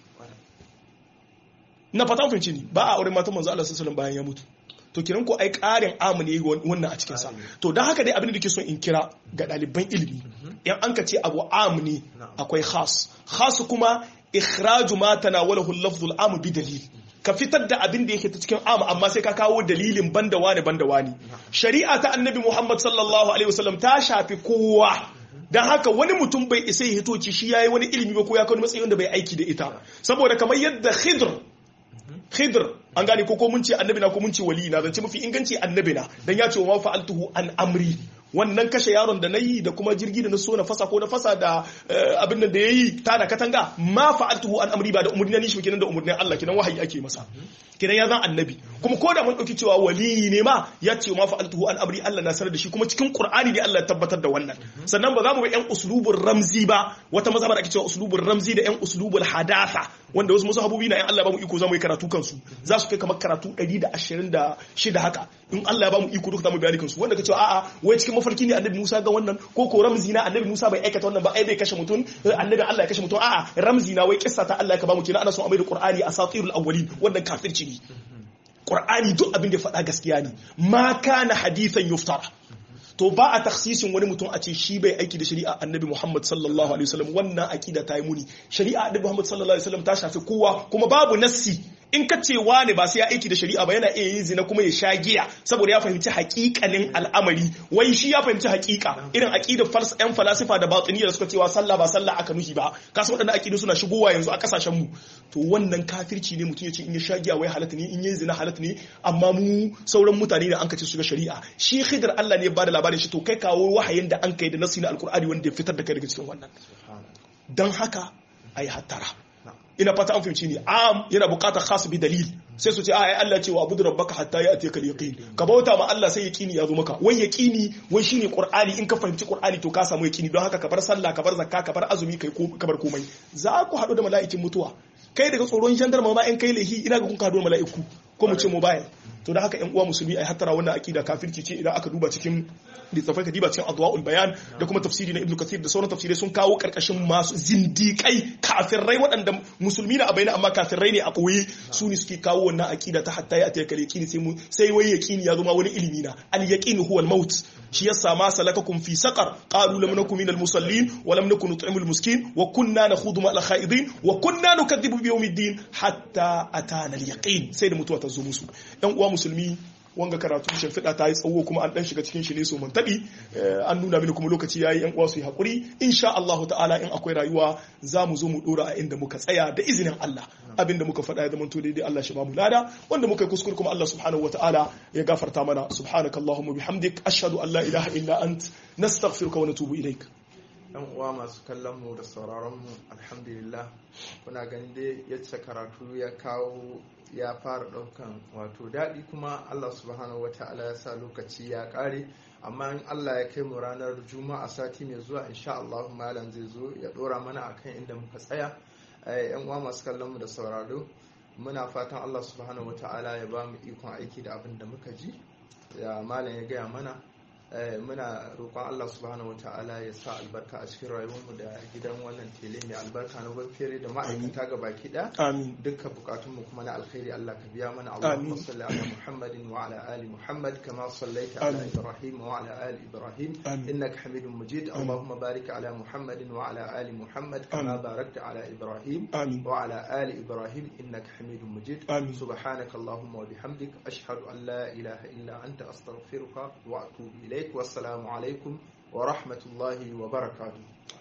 na fata fahimci ni ba a aure matan manzan Allah sallallahu alaihi wasallam bayan ya mutu to kiran ko ai ƙarin amu ne wannan a cikin sa to dan haka dai abin da nake son in kira ga ɗaliban ilimi in an ka ce abu amu ne akwai khas kuma ikhraju ma tanawalahu al-lafz al-am bi dalil ka fitar da abin da yake ta cikin am amma sai ka kawo dalilin banda wani shari'a ta annabi Muhammad sallallahu alaihi wasallam ta shafi kowa dan haka wani mutum bai isa ya hitoci shi yayi wani ilimi ba ko ya kawo matsayin da bai aiki da ita saboda kamar yadda Khidr an gane ko mun ce annabi na ko mun ce wali na zance mafi inganci annabi na dan ya ce wa fa'altuhu an amri wannan kashe yaron da nayi da kuma jirgi da na so na fasa ko na fasa da abin da yayi ta da katanga ma fa'altuhu an amri ba da umurnin ni shi kenan da umurnin Allah kenan wahayi ake masa kenan ya zan annabi kuma ko da mun dauki cewa wali ne ma ya ce ma fa'altuhu an amri Allah na sanar da shi kuma cikin Qur'ani ne Allah ya tabbatar da wannan sannan ba za mu ga yan uslubur ramzi ba wata mazhaba da ake cewa uslubur ramzi da yan uslubul hadatha wanda wasu mazhabobi na yan Allah ba mu iko za mu yi karatu kansu za su kai kamar karatu 126 haka in Allah ya ba mu iko duka za mu bayani kansu wanda kace a'a wai cikin mafarki ne annabi Musa ga wannan ko ramzi na annabi Musa bai aikata wannan ba ai bai kashe mutum annabi Allah ya kashe mutum a'a ramzi na wai kissa ta Allah ya ba mu kenan ana son a mai da Qur'ani asatirul awwalin wannan kafirci ne Qur'ani duk abin da faɗa gaskiya ne ma kana hadithan yuftara to ba a taksisin wani mutum a ce shi bai aiki da shari'a annabi Muhammad sallallahu alaihi wasallam wannan akida ta yi muni shari'a annabi Muhammad sallallahu alaihi wasallam ta shafi kowa kuma babu nassi in ka ce wane ba sai ya aiki da shari'a ba yana iya yin zina kuma ya sha giya saboda ya fahimci haƙiƙanin al'amari wai shi ya fahimci haƙiƙa irin aqidar yan falasifa da batiniya da suka cewa sallah ba sallah aka nuhi ba kasan waɗannan aqidu suna shigowa yanzu a kasashen mu to wannan kafirci ne mutum ya ce in ya sha giya wai halatta ne in yin zina halatta ne amma mu sauran mutane da an kace su ga shari'a shi Khidr Allah ne ya bada labarin shi to kai kawo wahayin da an kai da nasi na alkur'ani wanda ya fitar da kai daga cikin wannan dan haka ayi hattara ina fata an fahimci ne am yana bukatar khas bi dalil sai su ce ai Allah ce wa abudu rabbaka hatta ya'tiyaka al-yaqin ka bauta ma Allah sai yaqini ya zo maka wai yaqini wai shine qur'ani in ka fahimci qur'ani to ka samu yaqini don haka ka bar sallah ka bar zakka ka bar azumi kai ko ka bar komai za ku hadu da mala'ikin mutuwa kai daga tsoron jandarma ma in kai lahi ina ga kun ka hadu da mala'iku ko mu ce mobile to da haka ƴan uwa musulmi ai hattara wannan akida kafirci ce idan aka duba cikin littafai ka diba cikin adwaul bayan da kuma tafsiri na ibnu kathir da sauran tafsirai sun kawo karkashin masu zindikai kafirai waɗanda musulmi na abaina amma kafirai ne a koyi su ne suke kawo wannan akida ta hatta ya ta kale yaqini sai wai yaqini ya zama wani ilimi na al yaqini huwa al maut shi yasa ma salakakum fi saqar qalu lam nakum minal musallin wa lam nakun nut'imul miskin wa kunna nakhudu ma al khaidin wa kunna nukaththibu bi yawmiddin hatta atana al yaqin sai da mutuwa ta zo musu ɗan uwa musulmi wanga karatu shimfiɗa ta yi tsawo kuma an ɗan shiga cikin shi ne so mun taɓi an nuna mini kuma lokaci ya yi ‘yan uwa su yi haƙuri insha Allah ta'ala in akwai rayuwa za mu zo mu ɗora a inda muka tsaya da izinin Allah abinda muka faɗa ya zamanto daidai Allah shi ba mu lada wanda muka yi kuskure kuma Allah subhanahu wa ta'ala ya gafarta mana subhanakallahumma bihamdik ashhadu an la ilaha illa ant nastaghfiruka wa natubu ilaik. yan uwa masu kallon mu da sauraron mu alhamdulillah kuna ganin dai yadda karatu ya kawo ya fara daukan wato dadi kuma Allah subhanahu wataala ya sa lokaci ya kare amma in Allah ya kai mu ranar juma'a sati mai zuwa insha Allah malam zai zo ya dora mana akan inda muka tsaya yan uwa masu kallon mu da sauraro muna fatan Allah subhanahu wataala ya ba mu ikon aiki da abin da muka ji ya malam ya gaya mana muna roƙon Allah subhanahu wataala ya sa albarka a cikin rayuwarmu da gidan wannan tele mai albarka na Banfere da ma'aikata ga baki ɗaya. Amin. Dukkan bukatunmu kuma na alkhairi Allah ka biya mana. Allahumma salli ala Muhammadin wa ala ali Muhammad kama sallaita ala Ibrahim wa ala ali Ibrahim innaka Hamidum Majid. Allahumma barik ala Muhammadin wa ala ali Muhammad kama barakta ala Ibrahim wa ala ali Ibrahim innaka Hamidum Majid. Subhanaka Allahumma wa bihamdik ashhadu an la ilaha illa anta astaghfiruka wa atubu ilayk. Wassalamu alaikum wa rahmatullahi wa barakatuh.